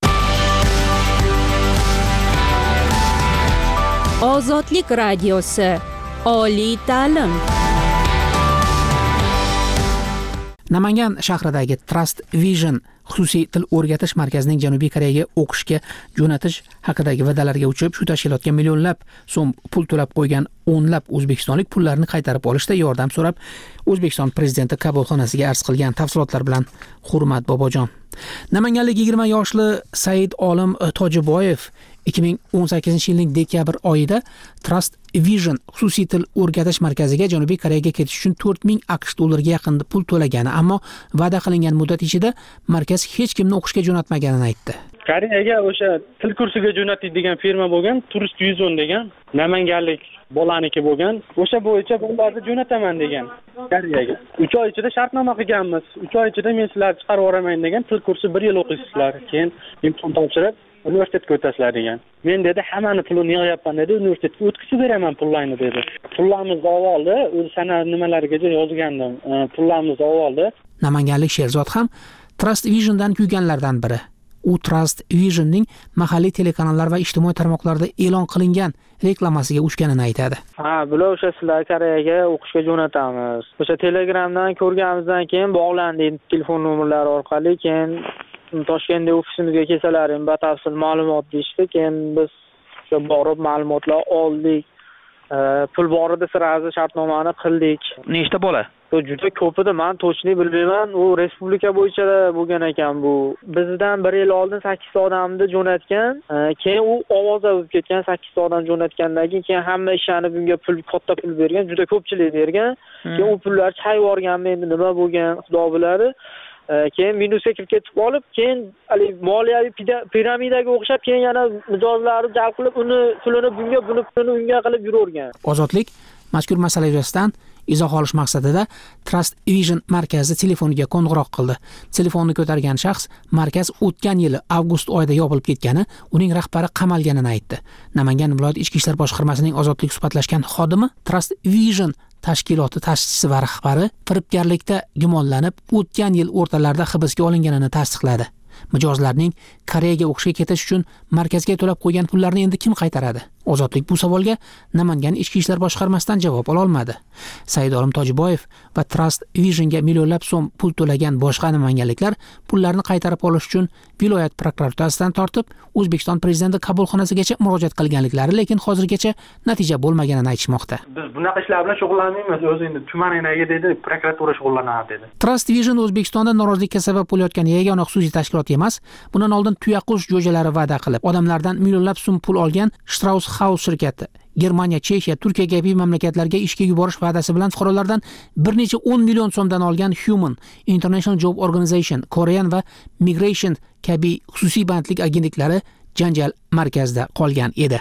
Ozodlik radiosi. Oliy ta'lim. Namangan shahridagi Trust Vision xususiy til o'rgatish markazining Janubiy Koreyaga o'qishga jo'natish haqidagi va'dalarga uchib, shu tashkilotga millionlab so'm pul to'lab qo'ygan o'nlab o'zbekistonlik pullarni qaytarib olishda yordam so'rab O'zbekiston prezidenti qabulxonasiga arz qilgan. Tafsilotlar bilan Hurmat Bobojon. Namanganlik 20 yoshli Said Olim Tojiboyev 2018-yilning dekabr oyida Trust Vision xususiy til o'rgatish markaziga Janubiy Koreyaga ketish uchun 4000 AQSh dollariga yaqin pul to'lagani, ammo va'da qilingan muddat ichida markaz hech kimni o'qishga jo'natmaganini aytdi. Koreyaga o'sha til kursiga jo'natadigan firma bo'lgan, Trust Vision degan, namanganlik bolaniki bo'lgan. O'sha bo'yicha bolalarni jo'nataman degan Koreyaga. 3 oy ichida shartnoma qilganmiz. 3 oy ichida men sizlarni chiqarib yuboraman degan, til kursi 1 yil o'qiysizlar, keyin imtihon topshirib universitetga o'tasizlar degan. Men dedi, hammani pulini yig'yapman dedi, universitetga o'tkazib beraman pullarni dedi. Pullarimizni oldi, o'zi sana nimalargacha yozgandim. Pullarimizni oldi. Namanganlik Sherzod ham Trust Vision'dan kuyganlardan biri. U Trust Vision'ning mahalliy telekanallar va ijtimoiy tarmoqlarda e'lon qilingan reklamasiga uchganini aytadi. Bular o'sha sizlar Koreyaga o'qishga jo'natamiz. O'sha Telegramdan ko'rganimizdan keyin bog'landik telefon nomerlari orqali, keyin Toshkentda ofisimizga kelsalaring batafsil ma'lumot deyishdi. Keyin biz o'sha borib ma'lumotlar oldik. Pul bor edi, sirazi shartnomani qildik. Nechta bola? Juda ko'p edi, men to'chni bilmayman. U respublika bo'yicha bo'lgan ekan bu. Bizdan 1 yil oldin 8 ta odamni jo'natgan, keyin u ovoza bo'lib ketgan, 8 ta odam jo'natgandan keyin hamma ishlanib unga pul, katta pul bergan, juda ko'pchilik bergan. Keyin u pullar chayib yuborganmi, endi nima bo'lgan, Xudo biladi. Keyin minusga kirib ketib qolib, keyin moliyaviy piramidaga o'xshab, keyin yana mijozlarni jalb qilib, uni pulini bunga, buni pulini unga qilib yuravergan. Ozodlik mazkur masala yuzasidan izoh olish maqsadida Trust Vision markazi telefoniga qo'ng'iroq qildi. Telefonni ko'targan shaxs markaz o'tgan yili avgust oyida yopilib ketgani, uning rahbari qamalganini aytdi. Namangan viloyat ichki ishlar boshqarmasining Ozodlik suhbatlashgan xodimi Trust Vision tashkiloti tashkilchisi va rahbari firibgarlikda gumonlanib, o'tgan yil o'rtalarida hibsga olinganini tasdiqladi. Mijozlarning Koreyaga o'qishga ketish uchun markazga to'lab qo'ygan pullarni endi kim qaytaradi? Ozodlik bu savolga Namangan ichki ishlar boshqarmasidan javob ola olmadi. Said Olim Tojiboyev va Trust Vision'ga millionlab so'm pul to'lagan boshqa namanganliklar pullarni qaytarib olish uchun viloyat prokuraturasidan tortib O'zbekiston prezidenti qabulxonasigacha murojaat qilganliklari, lekin hozirgacha natija bo'lmaganini aytishmoqda. Biz bunaqa ishlar bilan shug'ullanmaymiz. O'zi endi tuman enaga dedi, prokuratura shug'ullanadi dedi. Trust Vision O'zbekistonda norozilikka sabab bo'layotgan yagona xususiy tashkilot emas. Bundan oldin tuyaqush jo'jalari va'da qilib, odamlardan millionlab so'm pul olgan Strauss House shirkati Germaniya, Chexiya, Turkiya kabi mamlakatlarga ishga yuborish va'dasi bilan fuqarolardan bir necha 10 million so'mdan olgan Human, International Job Organization, Korean va Migration kabi xususiy bandlik agentliklari janjal markazida qolgan edi.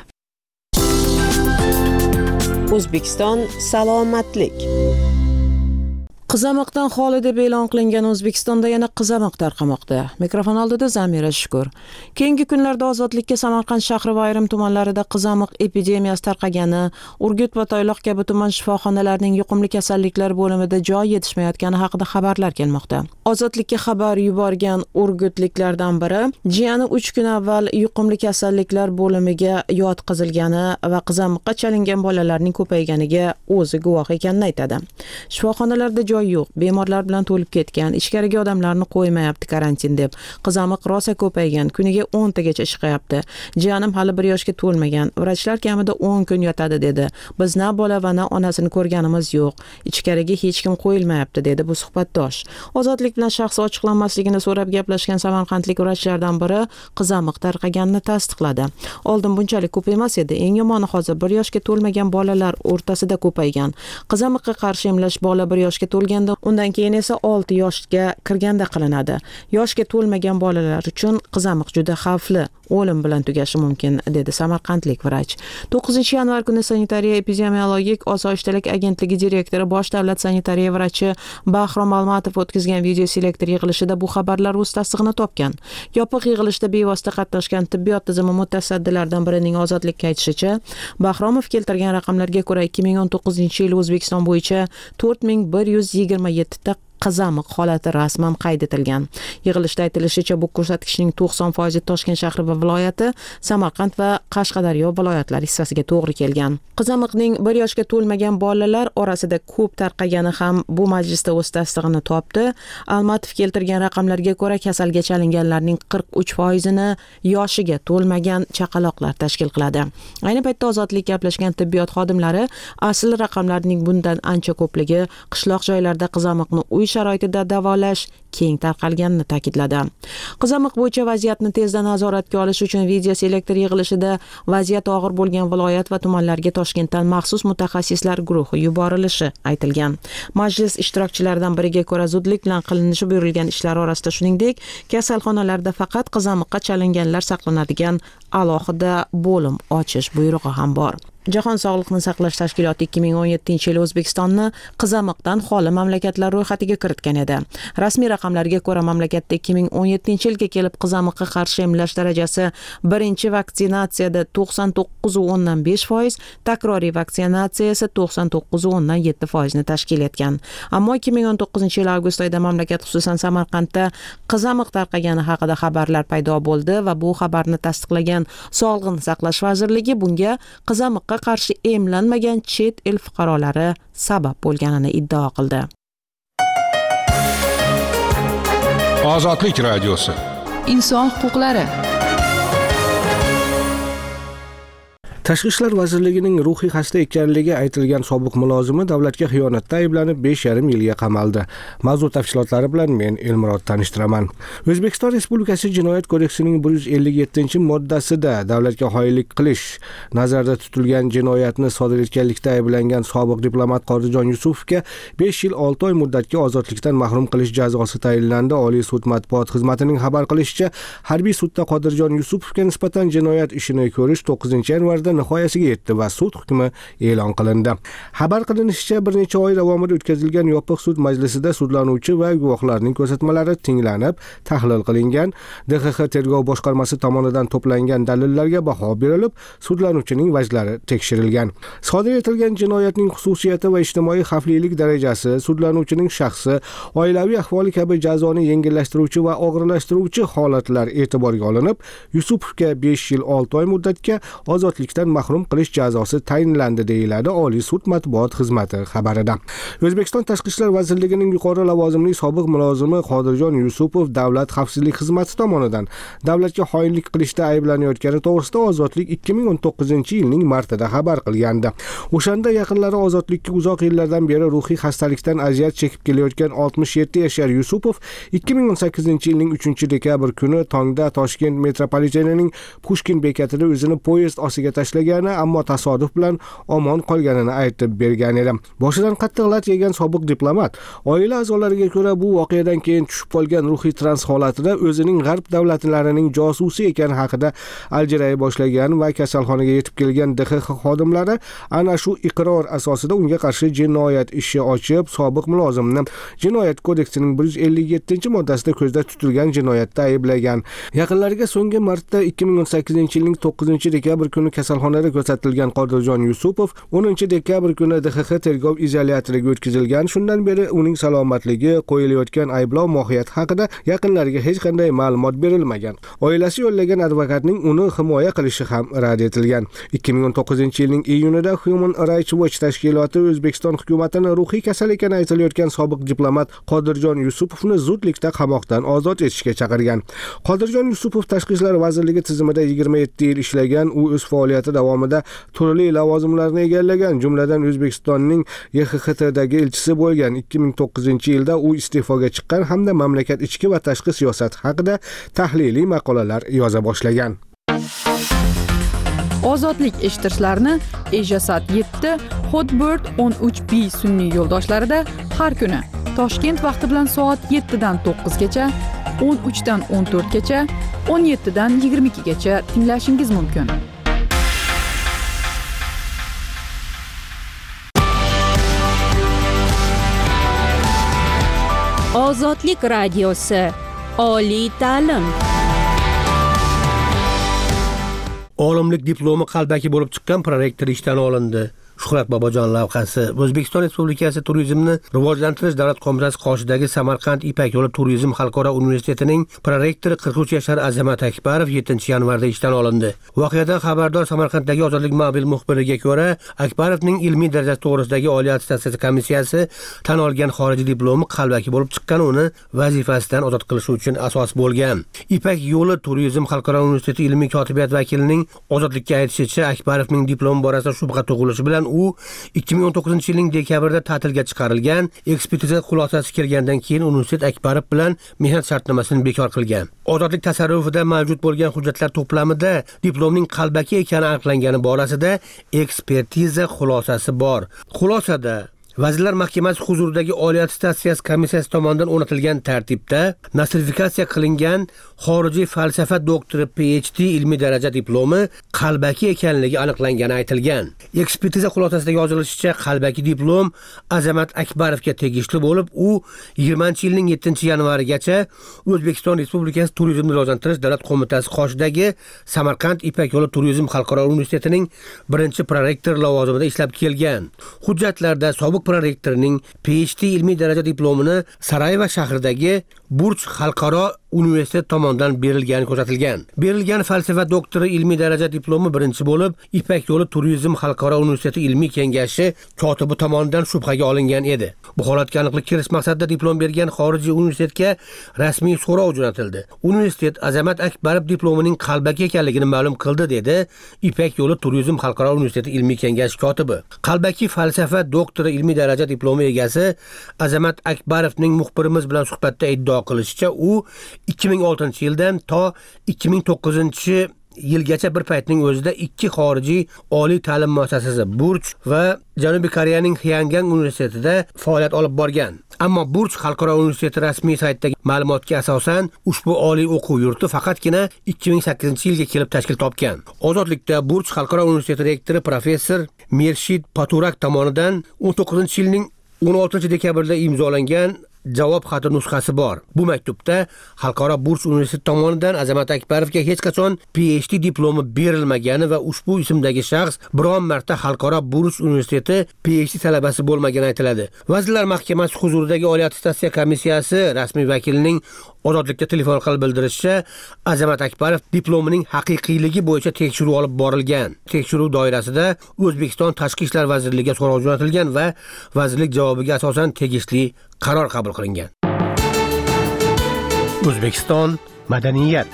O'zbekiston salomatlik. Qizamiqdan xoli deb e'lon qilingan O'zbekistonda yana qizamiq tarqamoqda. Mikrofon oldida Zamira Shukur. Keyingi kunlarda ozodlikka Samarqand shahri va ayrim tumanlarida qizamiq epidemiyasi tarqagani, Urgut va Toyloq kabi tuman shifoxonalarining yuqumli kasalliklar bo'limida joy yetishmayotgani haqida xabarlar kelmoqda. Ozodlikka xabar yuborgan urgutliklardan biri jiyani 3 kun avval yuqumli kasalliklar bo'limiga yotqizilgani va qizamiqqa chalingan bolalarning ko'payganiga o'zi guvoh ekanini aytadi. Shifoxonalarda joy yo'q, bemorlar bilan to'lib ketgan, ichkariga odamlarni qo'ymayapti karantin deb. Qizamiq rosa ko'paygan, kuniga 10 tagacha chiqyapti. Jiyanim hali 1 yoshga to'lmagan. Vrachlar kamida 10 kun yotadi dedi. Biz na bola va na onasini ko'rganimiz yo'q. Ichkariga hech kim qo'yilmayapti dedi bu suhbatdosh. Ozodlik bilan shaxsi ochiqlanmasligini so'rab gaplashgan samarqandlik vrachlardan biri qizamiq tarqaganini tasdiqladi. Oldin bunchalik ko'p emas edi. Eng yomoni hozir 1 yoshga to'lmagan bolalar o'rtasida ko'paygan. Qizamiqqa qarshi emlash bola 1 yoshga to'lganda, undan keyin esa 6 yoshga kirganda qilinadi. Yoshga to'lmagan bolalar uchun qizamiq juda xavfli, o'lim bilan tugashi mumkin, dedi samarqandlik vrach. 9-yanvar kuni Sanitariya epidemiologik osoyishtalik agentligi direktori, bosh davlat sanitariya vrachi Bahrom Almatov o'tkazgan video selektor yig'ilishida bu xabarlar o'z tasdig'ini topgan. Yopiq yig'ilishda bevosita qatnashgan tibbiyot tizimi mutasaddilaridan birining Ozodlikka aytishicha, Bahromov keltirgan raqamlarga ko'ra 2019-yil O'zbekiston bo'yicha 4127 ta qizamiq holati rasman qayd etilgan. Yig'ilishda aytilishicha, bu ko'rsatkichning 90% Toshkent shahri va viloyati, Samarqand va Qashqadaryo viloyatlari hissasiga to'g'ri kelgan. Qizamiqning 1 yoshga to'lmagan bolalar orasida ko'p tarqagani ham bu majlisda o'z tasdig'ini topdi. Almatov keltirgan raqamlarga ko'ra, kasalga chalinganlarning 43%ni yoshiga to'lmagan chaqaloqlar tashkil qiladi. Ayni paytda Ozodlik gaplashgan tibbiyot xodimlari asl raqamlarning bundan ancha ko'pligi, qishloq joylarda qizamiqni uy sharoitida davolash keng tarqalganini ta'kidladi. Qizamiq bo'yicha vaziyatni tezda nazoratga olish uchun video selektor yig'ilishida vaziyat og'ir bo'lgan viloyat va tumanlarga Toshkentdan maxsus mutaxassislar guruhi yuborilishi aytilgan. Majlis ishtirokchilaridan biriga ko'ra, zudlik bilan qilinishi buyurilgan ishlar orasida shuningdek, kasalxonalarda faqat qizamiqqa chalinganlar saqlanadigan alohida bo'lim ochish buyrug'i ham bor. Jahon Sog'liqni saqlash tashkiloti 2017-yil O'zbekistonni qizamiqdan xoli mamlakatlar ro'yxatiga kiritgan edi. Rasmiy raqamlarga ko'ra, mamlakatda 2017-yilga kelib qizamiqqa qarshi emlash darajasi birinchi vaksinatsiyada 99,5%, takroriy vaksinatsiya esa 99,7% ni tashkil etgan. Ammo 2019-yil avgust oyida mamlakat, xususan Samarqandda qizamiq tarqagani haqida xabarlar paydo bo'ldi va bu xabarni tasdiqlagan Sog'liqni saqlash vazirligi bunga qizamiq qarshi emlanmagan chet el fuqarolari sabab bo'lganini iddao qildi. Ozodlik radiosi. Inson huquqlari. Tashqi ishlar vazirligining ruhiy xasta ekanligi aytilgan sobiq mulozimi davlatga xiyonatda ayblanib 5,5 yilga qamaldi. Mavzu tafsilotlari bilan men Elmurod tanishtiraman. O'zbekiston Respublikasi Jinoyat kodeksining 157-moddasida davlatga xoinlik qilish nazarda tutilgan jinoyatni sodir etganlikda ayblangan sobiq diplomat Qodirjon Yusufovga 5 yil 6 oy muddatga ozodlikdan mahrum qilish jazosi tayinlandi. Oliy sud matbuot xizmatining xabar qilishicha, harbiy sudda Qodirjon Yusufovga nisbatan jinoyat ishini ko'rish 9-yanvarda nihoyasiga yetdi va sud hukmi e'lon qilindi. Xabar qilinishicha, bir necha oy davomida o'tkazilgan yopiq sud majlisida sudlanuvchi va guvohlarning ko'rsatmalari tinglanib, tahlil qilingan. DXX tergov boshqarmasi tomonidan to'plangan dalillarga baho berilib, sudlanuvchining vajlari tekshirilgan. Sodir etilgan jinoyatning xususiyati va ijtimoiy xavflilik darajasi, sudlanuvchining shaxsi, oilaviy ahvoli kabi jazoni yengillashtiruvchi va og'irlashtiruvchi holatlar e'tiborga olinib, Yusupovga 5 yil 6 oy muddatga ozodlikdan mahrum qilish jazosi tayinlandi, deyiladi Oliy sud matbuot xizmati xabarida. O'zbekiston Tashqi ishlar vazirligining yuqori lavozimli sobiq mulozimi Qodirjon Yusupov Davlat xavfsizlik xizmati tomonidan davlatga xoinlik qilishda ayblanayotgani to'g'risida Ozodlik 2019-yilning martida xabar qilgandi. O'shanda yaqinlari ozodlikka uzoq yillardan beri ruhiy xastalikdan aziyat chekib kelayotgan 67 yashar Yusupov 2018-yilning 3-dekabr kuni tongda Toshkent metropolitenining Pushkin bekatida o'zini poyezd ostiga tashlagani, ammo tasodif bilan omon qolganini aytib bergan edi. Boshidan qattiq lat yegan sobiq diplomat oila a'zolariga ko'ra, bu voqeadan keyin tushib qolgan ruhiy trans holatida o'zining g'arb davlatlarining josusi ekani haqida aljiray boshlagan va kasalxonaga yetib kelgan DXX xodimlari ana shu iqror asosida unga qarshi jinoyat ishi ochib, sobiq mulozimni Jinoyat kodeksining 157-moddasida ko'zda tutilgan jinoyatda ayblagan. Yaqinlariga so'nggi marta 2018-yilning 9-dekabr kuni kasalxonada ko'rsatilgan Qodirjon Yusupov 10-dekabr kuni DXX tergov izolyatoriga o'tkazilgan. Shundan beri uning salomatligi, qo'yilayotgan ayblov mohiyati haqida yaqinlariga hech qanday ma'lumot berilmagan. Oilasi yo'llagan advokatning uni himoya qilishi ham rad etilgan. 2019-yilning iyunida Human Rights Watch tashkiloti O'zbekiston hukumatini ruhiy kasal ekani aytilayotgan sobiq diplomat Qodirjon Yusupovni zudlikda qamoqdan ozod etishga chaqirgan. Qodirjon Yusupov Tashqi ishlar vazirligi tizimida 27 yil ishlagan. U o'z faoliyati davomida turli lavozimlarni egallagan, jumladan O'zbekistonning YXXTdagi elchisi bo'lgan. 2009-yilda u iste'foga chiqqan hamda mamlakat ichki va tashqi siyosati haqida tahliliy maqolalar yoza boshlagan. Ozodlik eshitishlarini Ejasat 7, Hotbird 13B sun'iy yo'ldoshlarida har kuni Toshkent vaqti bilan soat 7 dan 9 gacha, 13 dan 14 gacha, 17 dan 22 gacha tinglashingiz mumkin. Ozodlik radiosi. Oliy ta'lim. Olimlik diplomi qalbaki bo'lib chiqqan prorektor ishdan olindi. Shuhrat Bobojon lavhasi. O'zbekiston Respublikasi Turizmni rivojlantirish davlat qo'mitasi qoshidagi Samarqand Ipak yo'li turizm xalqaro universitetining prorektori 43 yoshli Azamat Akbarov 7-yanvarda ishdan olindi. Voqeadan xabardor Samarqanddagi Ozodlik mobil muxbiriga ko'ra, Akbarovning ilmiy darajasi to'g'risidagi Oliy attestatsiya komissiyasi tan olgan xorijiy diplomi qalbaki bo'lib chiqqan, uni vazifasidan ozod qilish uchun asos bo'lgan. Ipak yo'li turizm xalqaro universiteti ilmiy kotibiyat vakilining ozodlikka aytishicha, Akbarovning diplomi borasida shubha tug'ilishi bilan u 2019-yilning dekabrida ta'tilga chiqarilgan. Ekspertiza xulosasi kelgandan keyin universitet Akbarov bilan mehnat shartnomasini bekor qilgan. Ozodlik tasarrufida mavjud bo'lgan hujjatlar to'plamida diplomning qalbaki ekani aniqlangani borasida ekspertiza xulosasi bor. Xulosada Vazirlar Mahkamasi huzuridagi Oliy attestatsiya komissiyasi tomonidan o'rnatilgan tartibda nostrifikatsiya qilingan xorijiy falsafa doktori PhD ilmiy daraja diplomi qalbaki ekanligi aniqlangani aytilgan. Ekspertiza xulosasida yozilishicha, qalbaki diplom Azamat Akbarovga tegishli bo'lib, u 20-yilning 7-yanvarigacha O'zbekiston Respublikasi Turizmni rivojlantirish davlat qo'mitasi qoshidagi Samarqand Ipak yo'li turizm xalqaro universitetining birinchi prorektori lavozimida ishlab kelgan. Hujjatlarda sobiq prorektorning PhD ilmiy daraja diplomini Sarajevo shahridagi Burch xalqaro universitet tomonidan berilgani ko'rsatilgan. Berilgan falsafa doktori ilmiy daraja diplomi birinchi bo'lib, Ipak yo'li turizm xalqaro universiteti ilmiy kengashi kotibi tomonidan shubhaga olingan edi. Bu holatga aniqlik kiritish maqsadida diplom bergan xorijiy universitetga rasmiy so'rov jo'natildi. Universitet Azamat Akbarov diplomining qalbaki ekanligini ma'lum qildi, dedi Ipak yo'li turizm xalqaro universiteti ilmiy kengashi kotibi. Qalbaki falsafa doktori ilmiy daraja diplomi egasi Azamat Akbarovning muxbirimiz bilan suhbatda iddio qilishicha, u 2006-yildan to 2009-yilgacha bir paytning o'zida ikki xorijiy oliy ta'lim muassasasi Burch va Janubiy Koreyaning Hyangang universitetida faoliyat olib borgan. Ammo Burch xalqaro universiteti rasmiy saytidagi ma'lumotga asosan ushbu oliy o'quv yurti faqatgina 2008-yilga kelib tashkil topgan. Ozodlikda Burch xalqaro universiteti rektori professor Mershid Paturak tomonidan 19-yilning 16-dekabrda imzolangan javob xati nusxasi bor. Bu maktubda Xalqaro Burch universiteti tomonidan Azamat Akbarovga hech qachon PhD diplomi berilmagani va ushbu ismdagi shaxs biron marta Xalqaro Burch universiteti PhD talabasi bo'lmagani aytiladi. Vazirlar Mahkamasi huzuridagi Oliy attestatsiya komissiyasi rasmiy vakilining Ozodlikka telefon qilib bildirishicha, Azamat Akbarov diplomining haqiqiyligi bo'yicha tekshiruv olib borilgan. Tekshiruv doirasida O'zbekiston Tashqi ishlar vazirligiga so'rov jo'natilgan va vazirlik javobiga asosan tegishli qaror qabul qilingan. O'zbekiston madaniyat.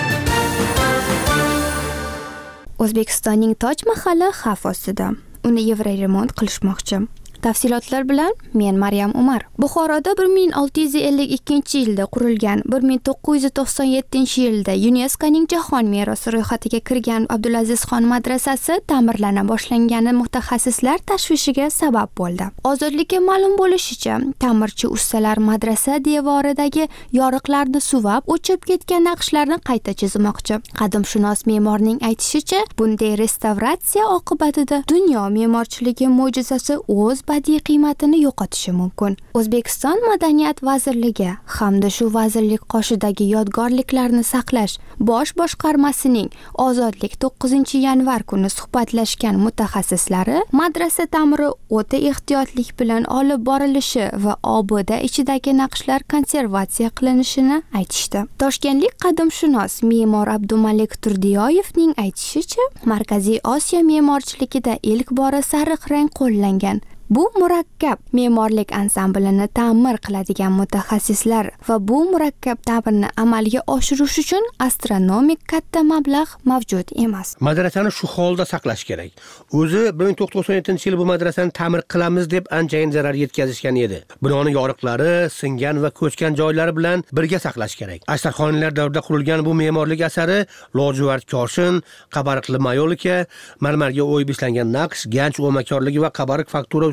O'zbekistonning Toj mahalli xavf ostida. Uni Yevroremont qilishmoqchi. Tafsilotlar bilan men Maryam Umar. Buxoroda 1652-yilda qurilgan, 1997-yilda UNESCOning jahon merosi ro'yxatiga kirgan Abdulazizxon madrasasi ta'mirlana boshlangani mutaxassislar tashvishiga sabab bo'ldi. Ozodlikka ma'lum bo'lishicha, ta'mirchi ustalar madrasa devoridagi yoriqlarni suvab, o'chib ketgan naqshlarni qayta chizmoqchi. Qadimshunos me'morning aytishicha, bunday restavratsiya oqibatida dunyo me'morchiligi mo'jizasi o'z badiiy qiymatini yo'qotishi mumkin. O'zbekiston Madaniyat vazirligi hamda shu vazirlik qoshidagi yodgorliklarni saqlash bosh boshqarmasining Ozodlik 9-yanvar kuni suhbatlashgan mutaxassislari madrasa ta'miri o'ta ehtiyotlik bilan olib borilishi va obuda ichidagi naqshlar konservatsiya qilinishini aytishdi. Toshkentlik qadimshunos me'mor Abdumalik Turdiyoyevning aytishicha, Markaziy Osiyo me'morchiligida ilk bora sariq rang qo'llangan. Bu murakkab me'morlik ansamblini ta'mir qiladigan mutaxassislar va bu murakkab ta'mirni amalga oshirish uchun astronomik katta mablag' mavjud emas. Madrasani shu holda saqlash kerak. O'zi 1997-yil bu madrasani ta'mir qilamiz deb anchayin zarar yetkazishgan edi. Binoning yoriqlari, singan va ko'chgan joylari bilan birga saqlash kerak. Ashtarxoniylar davrida qurilgan bu me'morlik asari lojuvard koshin, qabariqli mayolika, marmarga o'yib ishlangan naqsh, ganch o'makorligi va qabariq faktura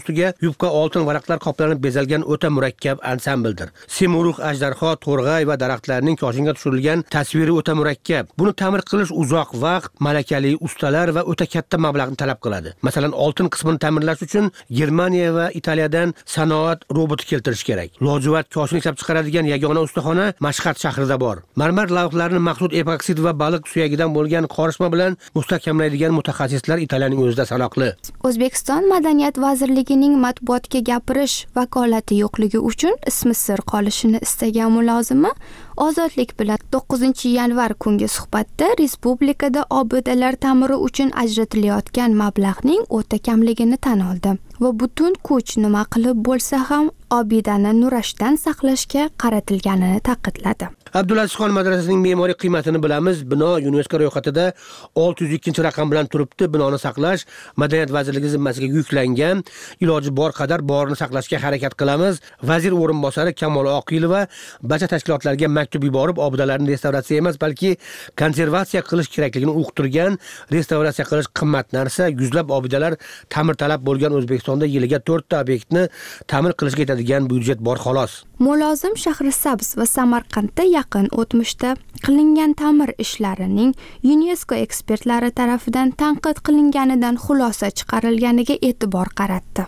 ustiga yubka oltin varaqlar qoplanib bezalgan o'ta murakkab ansambldir. Semurug', ajdarho, to'rg'ay va daraxtlarning koshinga tushirilgan tasviri o'ta murakkab. Buni ta'mir qilish uzoq vaqt, malakali ustalar va o'ta katta mablag'ni talab qiladi. Masalan, oltin qismini ta'mirlash uchun Germaniya va Italiyadan sanoat roboti keltirish kerak. Lojuvard koshin ishlab chiqaradigan yagona ustaxona Mashhad shahrida bor. Marmar lavhlarni maxsus epoksid va baliq suyagidan bo'lgan qorishma bilan mustahkamlaydigan mutaxassislar Italiyaning o'zida sanoqli. O'zbekiston Madaniyat vazirligining matbuotga gapirish vakolati yo'qligi uchun ismi sir qolishini istagan mulozimi Ozodlik bilan 9-yanvar kungi suhbatda respublikada obidalar ta'miri uchun ajratilayotgan mablag'ning o'ta kamligini tan oldi va butun kuch nima qilib bo'lsa ham obidani nurashdan saqlashga qaratilganini ta'kidladi. Abdulazizxon madrasasining me'moriy qiymatini bilamiz. Bino UNESCO ro'yxatida 602-raqam bilan turibdi. Binoni saqlash Madaniyat vazirligi zimmasiga yuklangan. Iloji bor qadar borini saqlashga harakat qilamiz. Vazir o'rinbosari Kamol Oqilova barcha tashkilotlarga maktub yuborib, obidalarni restavratsiya emas, balki konservatsiya qilish kerakligini uqtirgan. Restavratsiya qilish qimmat narsa. Yuzlab obidalar ta'mirtalab bo'lgan O'zbekistonda yiliga 4 ta obyektni ta'mir qilishga yetadigan byudjet bor xolos. Mulozim Shahrisabz va Samarqandda yaqin o'tmishda qilingan ta'mir ishlarining UNESCO ekspertlari tarafidan tanqid qilinganidan xulosa chiqarilganiga e'tibor qaratdi.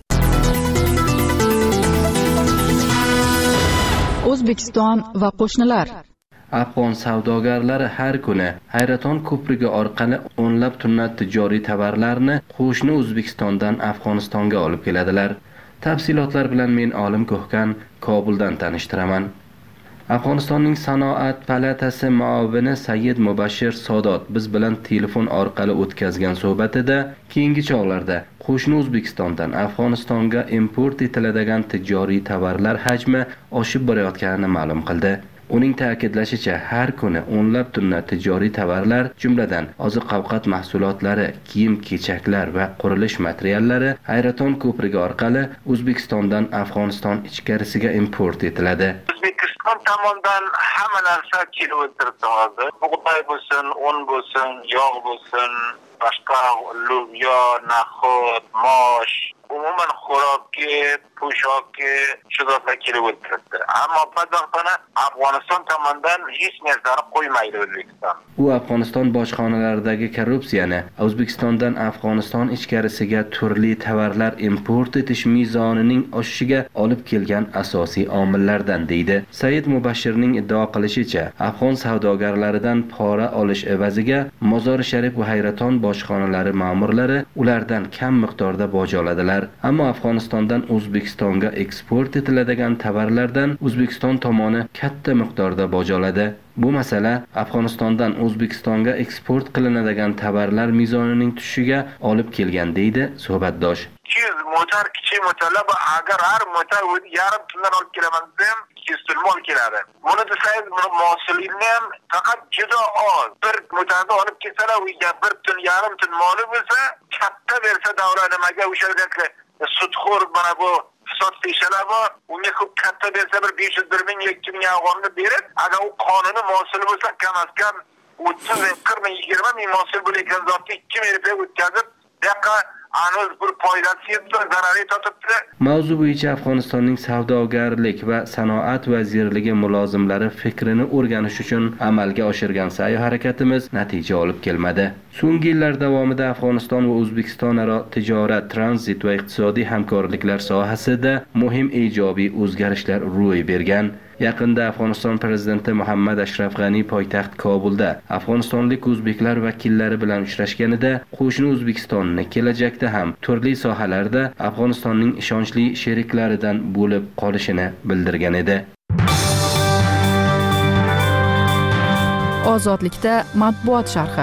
O'zbekiston va qo'shnilar. Afg'on savdogarlari har kuni Hayraton ko'prigi orqali o'nlab tonna tijoriy tovarlarni qo'shni O'zbekistondan Afg'onistonga olib keladilar. Tafsilotlar bilan men Olim Ko'hkan Kobuldan tanishtiraman. Afg'onistonning sanoat palatasi muavini Sayyid Mubashir Sodot biz bilan telefon orqali o'tkazgan suhbatida keyingi chog'larda qo'shni O'zbekistondan Afg'onistonga import etiladigan tijoriy tovarlar hajmi oshib borayotganini ma'lum qildi. Uning ta'kidlashicha, har kuni o'nlab tonna tijoriy tovarlar, jumladan oziq-ovqat mahsulotlari, kiyim-kechaklar va qurilish materiallari Hayraton ko'prigi orqali O'zbekistondan Afg'oniston ichkarisiga import etiladi. O'zbekiston tomonidan hamma narsa kelib o'tiribdi hozir. Bug'doy bo'lsin, un bo'lsin, yog' bo'lsin, boshqa lubyo, nahot, mosh, umuman xo'roqki, po'shoqki, shularga kelib o'tiribdi. Ammo Pokistona Afg'oniston tomonidan hech narsani qo'ymaydi O'zbekiston. U Afg'oniston bojxonalaridagi korrupsiyani O'zbekistondan Afg'oniston ichkarisiga turli tovarlar import etish mezonining oshishiga olib kelgan asosiy omillardan deydi. Said Mubashirning iddao qilishicha, Afg'on savdogarlaridan pora olish evaziga Mozori Sharif va Hayraton bojxonalari ma'murlari ulardan kam miqdorda boj oladilar. Ammo Afg'onistondan O'zbekistonga eksport etiladigan tovarlardan O'zbekiston tomoni katta miqdorda boj oladi. Bu masala Afg'onistondan O'zbekistonga eksport qilinadigan tovarlar mezonining tushishiga olib kelgan deydi suhbatdosh. 200 motor, kichik motorlar va agar har motor yarim tundan olib kelaman desam 200 tun mol keladi. Buni desangiz, buni mosulini ham faqat juda oz. Bir motorni olib kelsalar, uyga 1 tun, yarim tun moli bo'lsa, katta bersa davlat nimaga o'shalarga sudxo'r mana bu hisob peshalar bor. Unga ko'p katta bersa bir 500 ming, 2 ming afg'onni berib, agar u qonuni mosul bo'lsa, kam az kam 30 ming, 40 ming, 20 ming mosul bo'lgan zotni 2 ming rupiya o'tkazib, daqiqa anuz bir foydasi yetdi, zarari totibdi. Mavzu bo'yicha Afg'onistonning savdogarlik va sanoat vazirligi mulozimlari fikrini o'rganish uchun amalga oshirgan sa'y-harakatimiz natija olib kelmadi. So'nggi yillar davomida Afg'oniston va O'zbekiston aro tijorat, tranzit va iqtisodiy hamkorliklar sohasida muhim ijobiy o'zgarishlar ro'y bergan. Yaqinda Afg'oniston prezidenti Muhammad Ashraf G'ani poytaxt Kobulda afg'onistonlik o'zbeklar vakillari bilan uchrashganida qo'shni O'zbekistonni kelajakda ham turli sohalarda Afg'onistonning ishonchli sheriklaridan bo'lib qolishini bildirgan edi. Ozodlikda matbuot sharhi.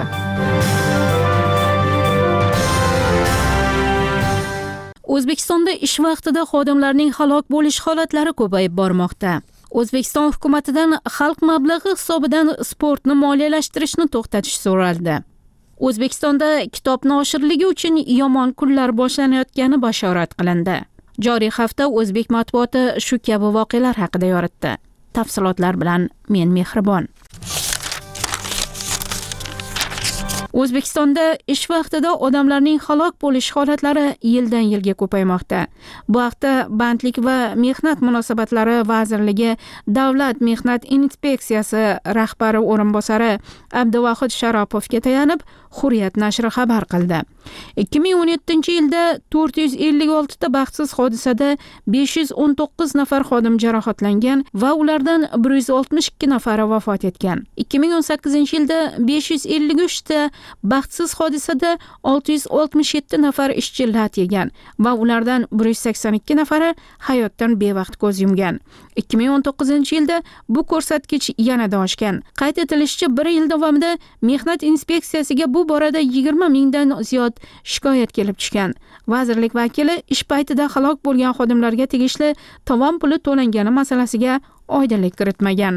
O'zbekistonda ish vaqtida xodimlarning halok bo'lish holatlari ko'payib bormoqda. O'zbekiston hukumatidan xalq mablag'i hisobidan sportni moliyalashtirishni to'xtatish so'raldi. O'zbekistonda kitob noshrligi uchun yomon kunlar boshlanayotgani bashorat qilindi. Joriy hafta o'zbek matbuoti shu kabi voqealar haqida yoritdi. Tafsilotlar bilan men Mehribon. O'zbekistonda ish vaqtida odamlarning halok bo'lish holatlari yildan yilga ko'paymoqda. Bu haqda Bandlik va mehnat munosabatlari vazirligi Davlat mehnat inspeksiyasi rahbari o'rinbosari Abduvahid Sharopovga tayanib Hurriyat nashri xabar qildi. 2017-yilda 456 ta baxtsiz hodisada 519 nafar xodim jarohatlangan va ulardan 162 nafari vafot etgan. 2018-yilda 553 ta baxtsiz hodisada 667 nafar ishchi lat yegan va ulardan 182 nafari hayotdan bevaqt ko'z yumgan. 2019-yilda bu ko'rsatkich yanada oshgan. Qayd etilishicha, 1 yil davomida mehnat inspeksiyasiga bu borada 20 mingdan ziyod shikoyat kelib tushgan. Vazirlik vakili ish paytida halok bo'lgan xodimlarga tegishli tovon puli to'langani masalasiga oydinlik kiritmagan.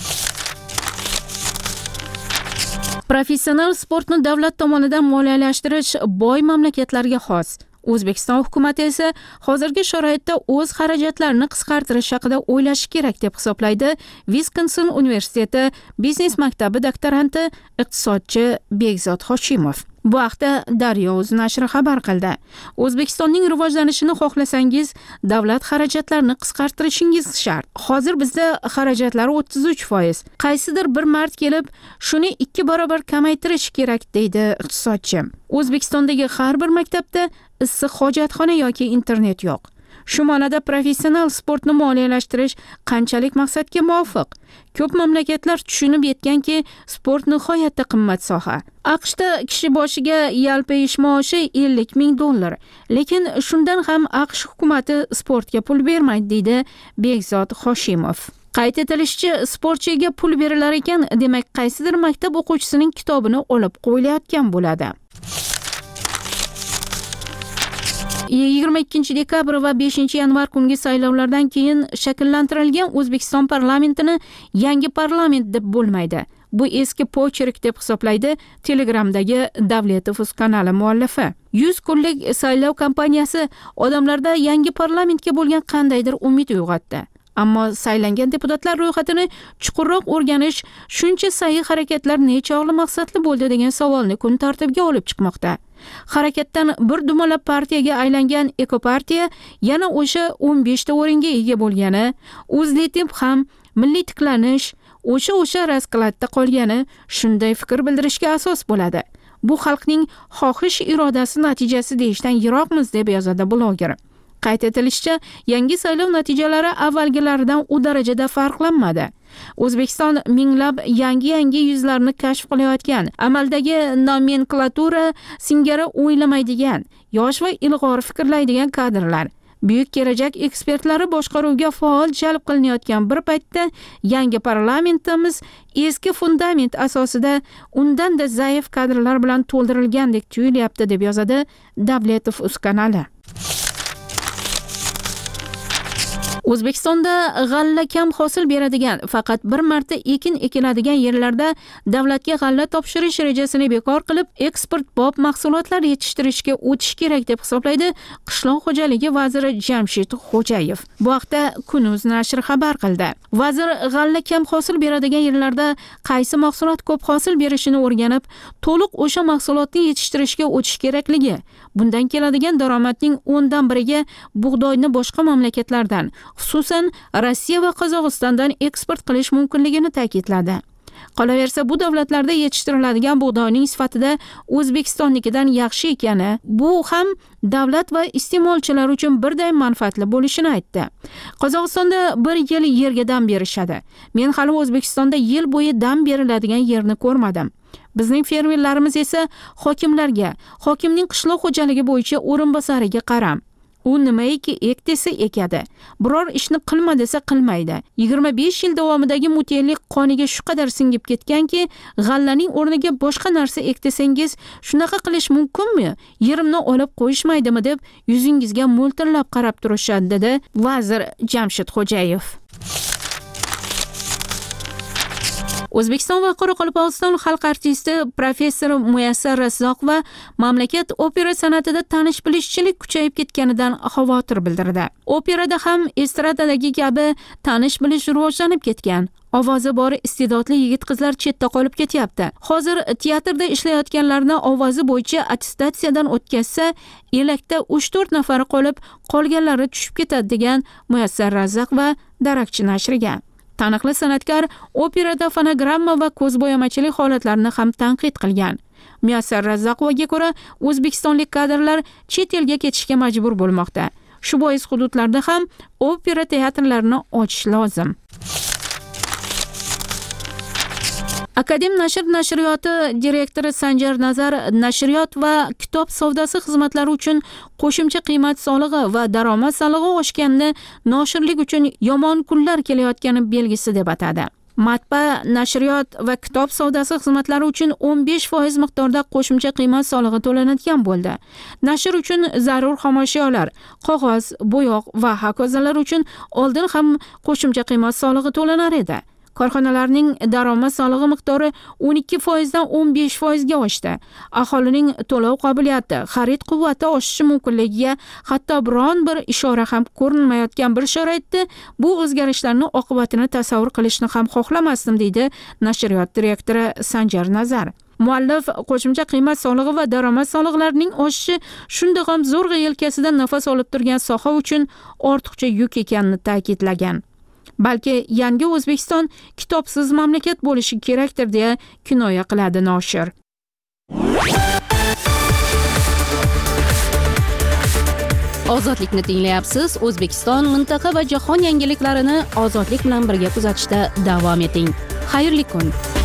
Professional sportni davlat tomonidan moliyalashtirish boy mamlakatlarga xos. O'zbekiston hukumati esa hozirgi sharoitda o'z xarajatlarini qisqartirish haqida o'ylashi kerak deb hisoblaydi Wisconsin universiteti biznes maktabi doktoranti iqtisodchi Bekzod Hoshimov. Bu haqda Daryo.uz nashri xabar qildi. O'zbekistonning rivojlanishini xohlasangiz, davlat xarajatlarini qisqartirishingiz shart. Hozir bizda xarajatlar 33%. Qaysidir bir mard kelib, shuni 2 barobar kamaytirish kerak deydi iqtisodchi. O'zbekistondagi har bir maktabda issiq hojatxona yoki internet yo'q. Shu ma'noda professional sportni moliyalashtirish qanchalik maqsadga muvofiq? Ko'p mamlakatlar tushunib yetganki, sport nihoyatda qimmat soha. AQShda kishi boshiga yalpi ish maoshi $50,000, lekin shundan ham AQSh hukumati sportga pul bermaydi, deydi Bekzod Hoshimov. Qayd etilishicha, sportchiga pul berilar ekan, demak qaysidir maktab o'quvchisining kitobini olib qo'yilayotgan bo'ladi. 22 dekabr va 5 yanvar kungi saylovlardan keyin shakllantirilgan O'zbekiston parlamentini yangi parlament deb bo'lmaydi. Bu eski pochirk deb hisoblaydi Telegramdagi Davletov.uz kanali muallifi. 100 kunlik saylov kampaniyasi odamlarda yangi parlamentga bo'lgan qandaydir umid uyg'otdi. Ammo saylangan deputatlar ro'yxatini chuqurroq o'rganish, shuncha sa'yi harakatlar nechog'li maqsadli bo'ldi degan savolni kun tartibiga olib chiqmoqda. Harakatdan bir dumalab partiyaga aylangan Ekopartiya yana o'sha 15 ta o'ringa ega bo'lgani, O'zlitib ham milliy tiklanish, o'sha raskladda qolgani shunday fikr bildirishga asos bo'ladi. Bu xalqning xohish irodasi natijasi deyishdan yiroqmiz, deb yozadi bloger. Qayd etilishicha, yangi saylov natijalari avvalgilaridan u darajada farqlanmadi. O'zbekiston minglab yangi yuzlarni kashf qilayotgan, amaldagi nomenklatura singari o'ylamaydigan, yosh va ilg'or fikrlaydigan kadrlar, buyuk kelajak ekspertlari boshqaruvga faol jalb qilinayotgan bir paytda yangi parlamentimiz eski fundament asosida undan-da zaif kadrlar bilan to'ldirilgandek tuyulyapti, deb yozadi Davletov.uz kanali. O'zbekistonda g'alla kam hosil beradigan, faqat bir marta ekin ekiladigan yerlarda davlatga g'alla topshirish rejasini bekor qilib, eksportbop mahsulotlar yetishtirishga o'tish kerak deb hisoblaydi Qishloq xo'jaligi vaziri Jamshid Xo'jayev. Bu haqda Kun.uz nashri xabar qildi. Vazir g'alla kam hosil beradigan yerlarda qaysi mahsulot ko'p hosil berishini o'rganib, to'liq o'sha mahsulotni yetishtirishga o'tish kerakligi, bundan keladigan daromadning 10dan biriga bug'doyni boshqa mamlakatlardan, xususan Rossiya va Qozog'istondan eksport qilish mumkinligini ta'kidladi. Qolaversa, bu davlatlarda yetishtiriladigan bug'doyning sifatida O'zbekistonnikidan yaxshi ekani, bu ham davlat va iste'molchilar uchun birday manfaatli bo'lishini aytdi. Qozog'istonda 1 yil yerga dam berishadi. Men hali O'zbekistonda yil bo'yi dam beriladigan yerni ko'rmadim. Bizning fermerlarimiz esa hokimlarga, hokimning qishloq xo'jaligi bo'yicha o'rinbosariga qaram. U nimaiki ek desa ekadi. Biror ishni qilma desa qilmaydi. 25 yil davomidagi mutelik qoniga shu qadar singib ketganki, g'allaning o'rniga boshqa narsa ek desangiz, shunaqa qilish mumkinmi? Yerimni olib qo'yishmaydimi deb yuzingizga mo'ltillab qarab turishadi, dedi vazir Jamshid Xo'jayev. O'zbekiston va Qoraqalpog'iston xalq artisti professor Muyassar Razzoq va mamlakat opera san'atida tanish-bilishchilik kuchayib ketganidan xavotir bildirdi. Operada ham estradadagi kabi tanish-bilish rivojlanib ketgan. Ovozi bor iste'dodli yigit-qizlar chetda qolib ketyapti. Hozir teatrda ishlayotganlarni ovozi bo'yicha attestatsiyadan o'tkazsa, elakda 3-4 nafari qolganlari tushib ketadi degan Muyassar Razzaq va Darakchi nashriga. Taniqli san'atkor operada fonogramma va ko'zbo'yamachilik holatlarini ham tanqid qilgan. Muyassar Razzaqovga ko'ra, o'zbekistonlik kadrlar chet elga ketishga majbur bo'lmoqda. Shu bois hududlarda ham opera teatrlarini ochish lozim. Akadem nashriyoti direktori Sanjar Nazar nashriyot va kitob savdosi xizmatlari uchun qo'shimcha qiymat solig'i va daromad solig'i oshganini noshirlik uchun yomon kunlar kelayotgani belgisi deb atadi. Matbaa, nashriyot va kitob savdosi xizmatlari uchun 15% miqdorda qo'shimcha qiymat solig'i to'lanadigan bo'ldi. Nashr uchun zarur xomashyolar, qog'oz, bo'yoq va hokazolar uchun oldin ham qo'shimcha qiymat solig'i to'lanar edi. Korxonalarning daromad solig'i miqdori 12% dan 15% ga oshdi. Aholining to'lov qobiliyati, xarid quvvati oshishi mumkinligiga hatto biron bir ishora ham ko'rinmayotgan bir sharoitda bu o'zgarishlarning oqibatini tasavvur qilishni ham xohlamasdim, deydi nashriyot direktori Sanjar Nazar. Muallif qo'shimcha qiymat solig'i va daromad soliqlarining oshishi shunday ham zo'rg'a yelkasidan nafas olib turgan soha uchun ortiqcha yuk ekanini ta'kidlagan. Balki yangi O'zbekiston kitobsiz mamlakat bo'lishi kerakdir deya kinoya qiladi noshir. Ozodlikni tinglayapsiz. O'zbekiston, mintaqa va jahon yangiliklarini ozodlik bilan birga kuzatishda davom eting. Xayrli kun.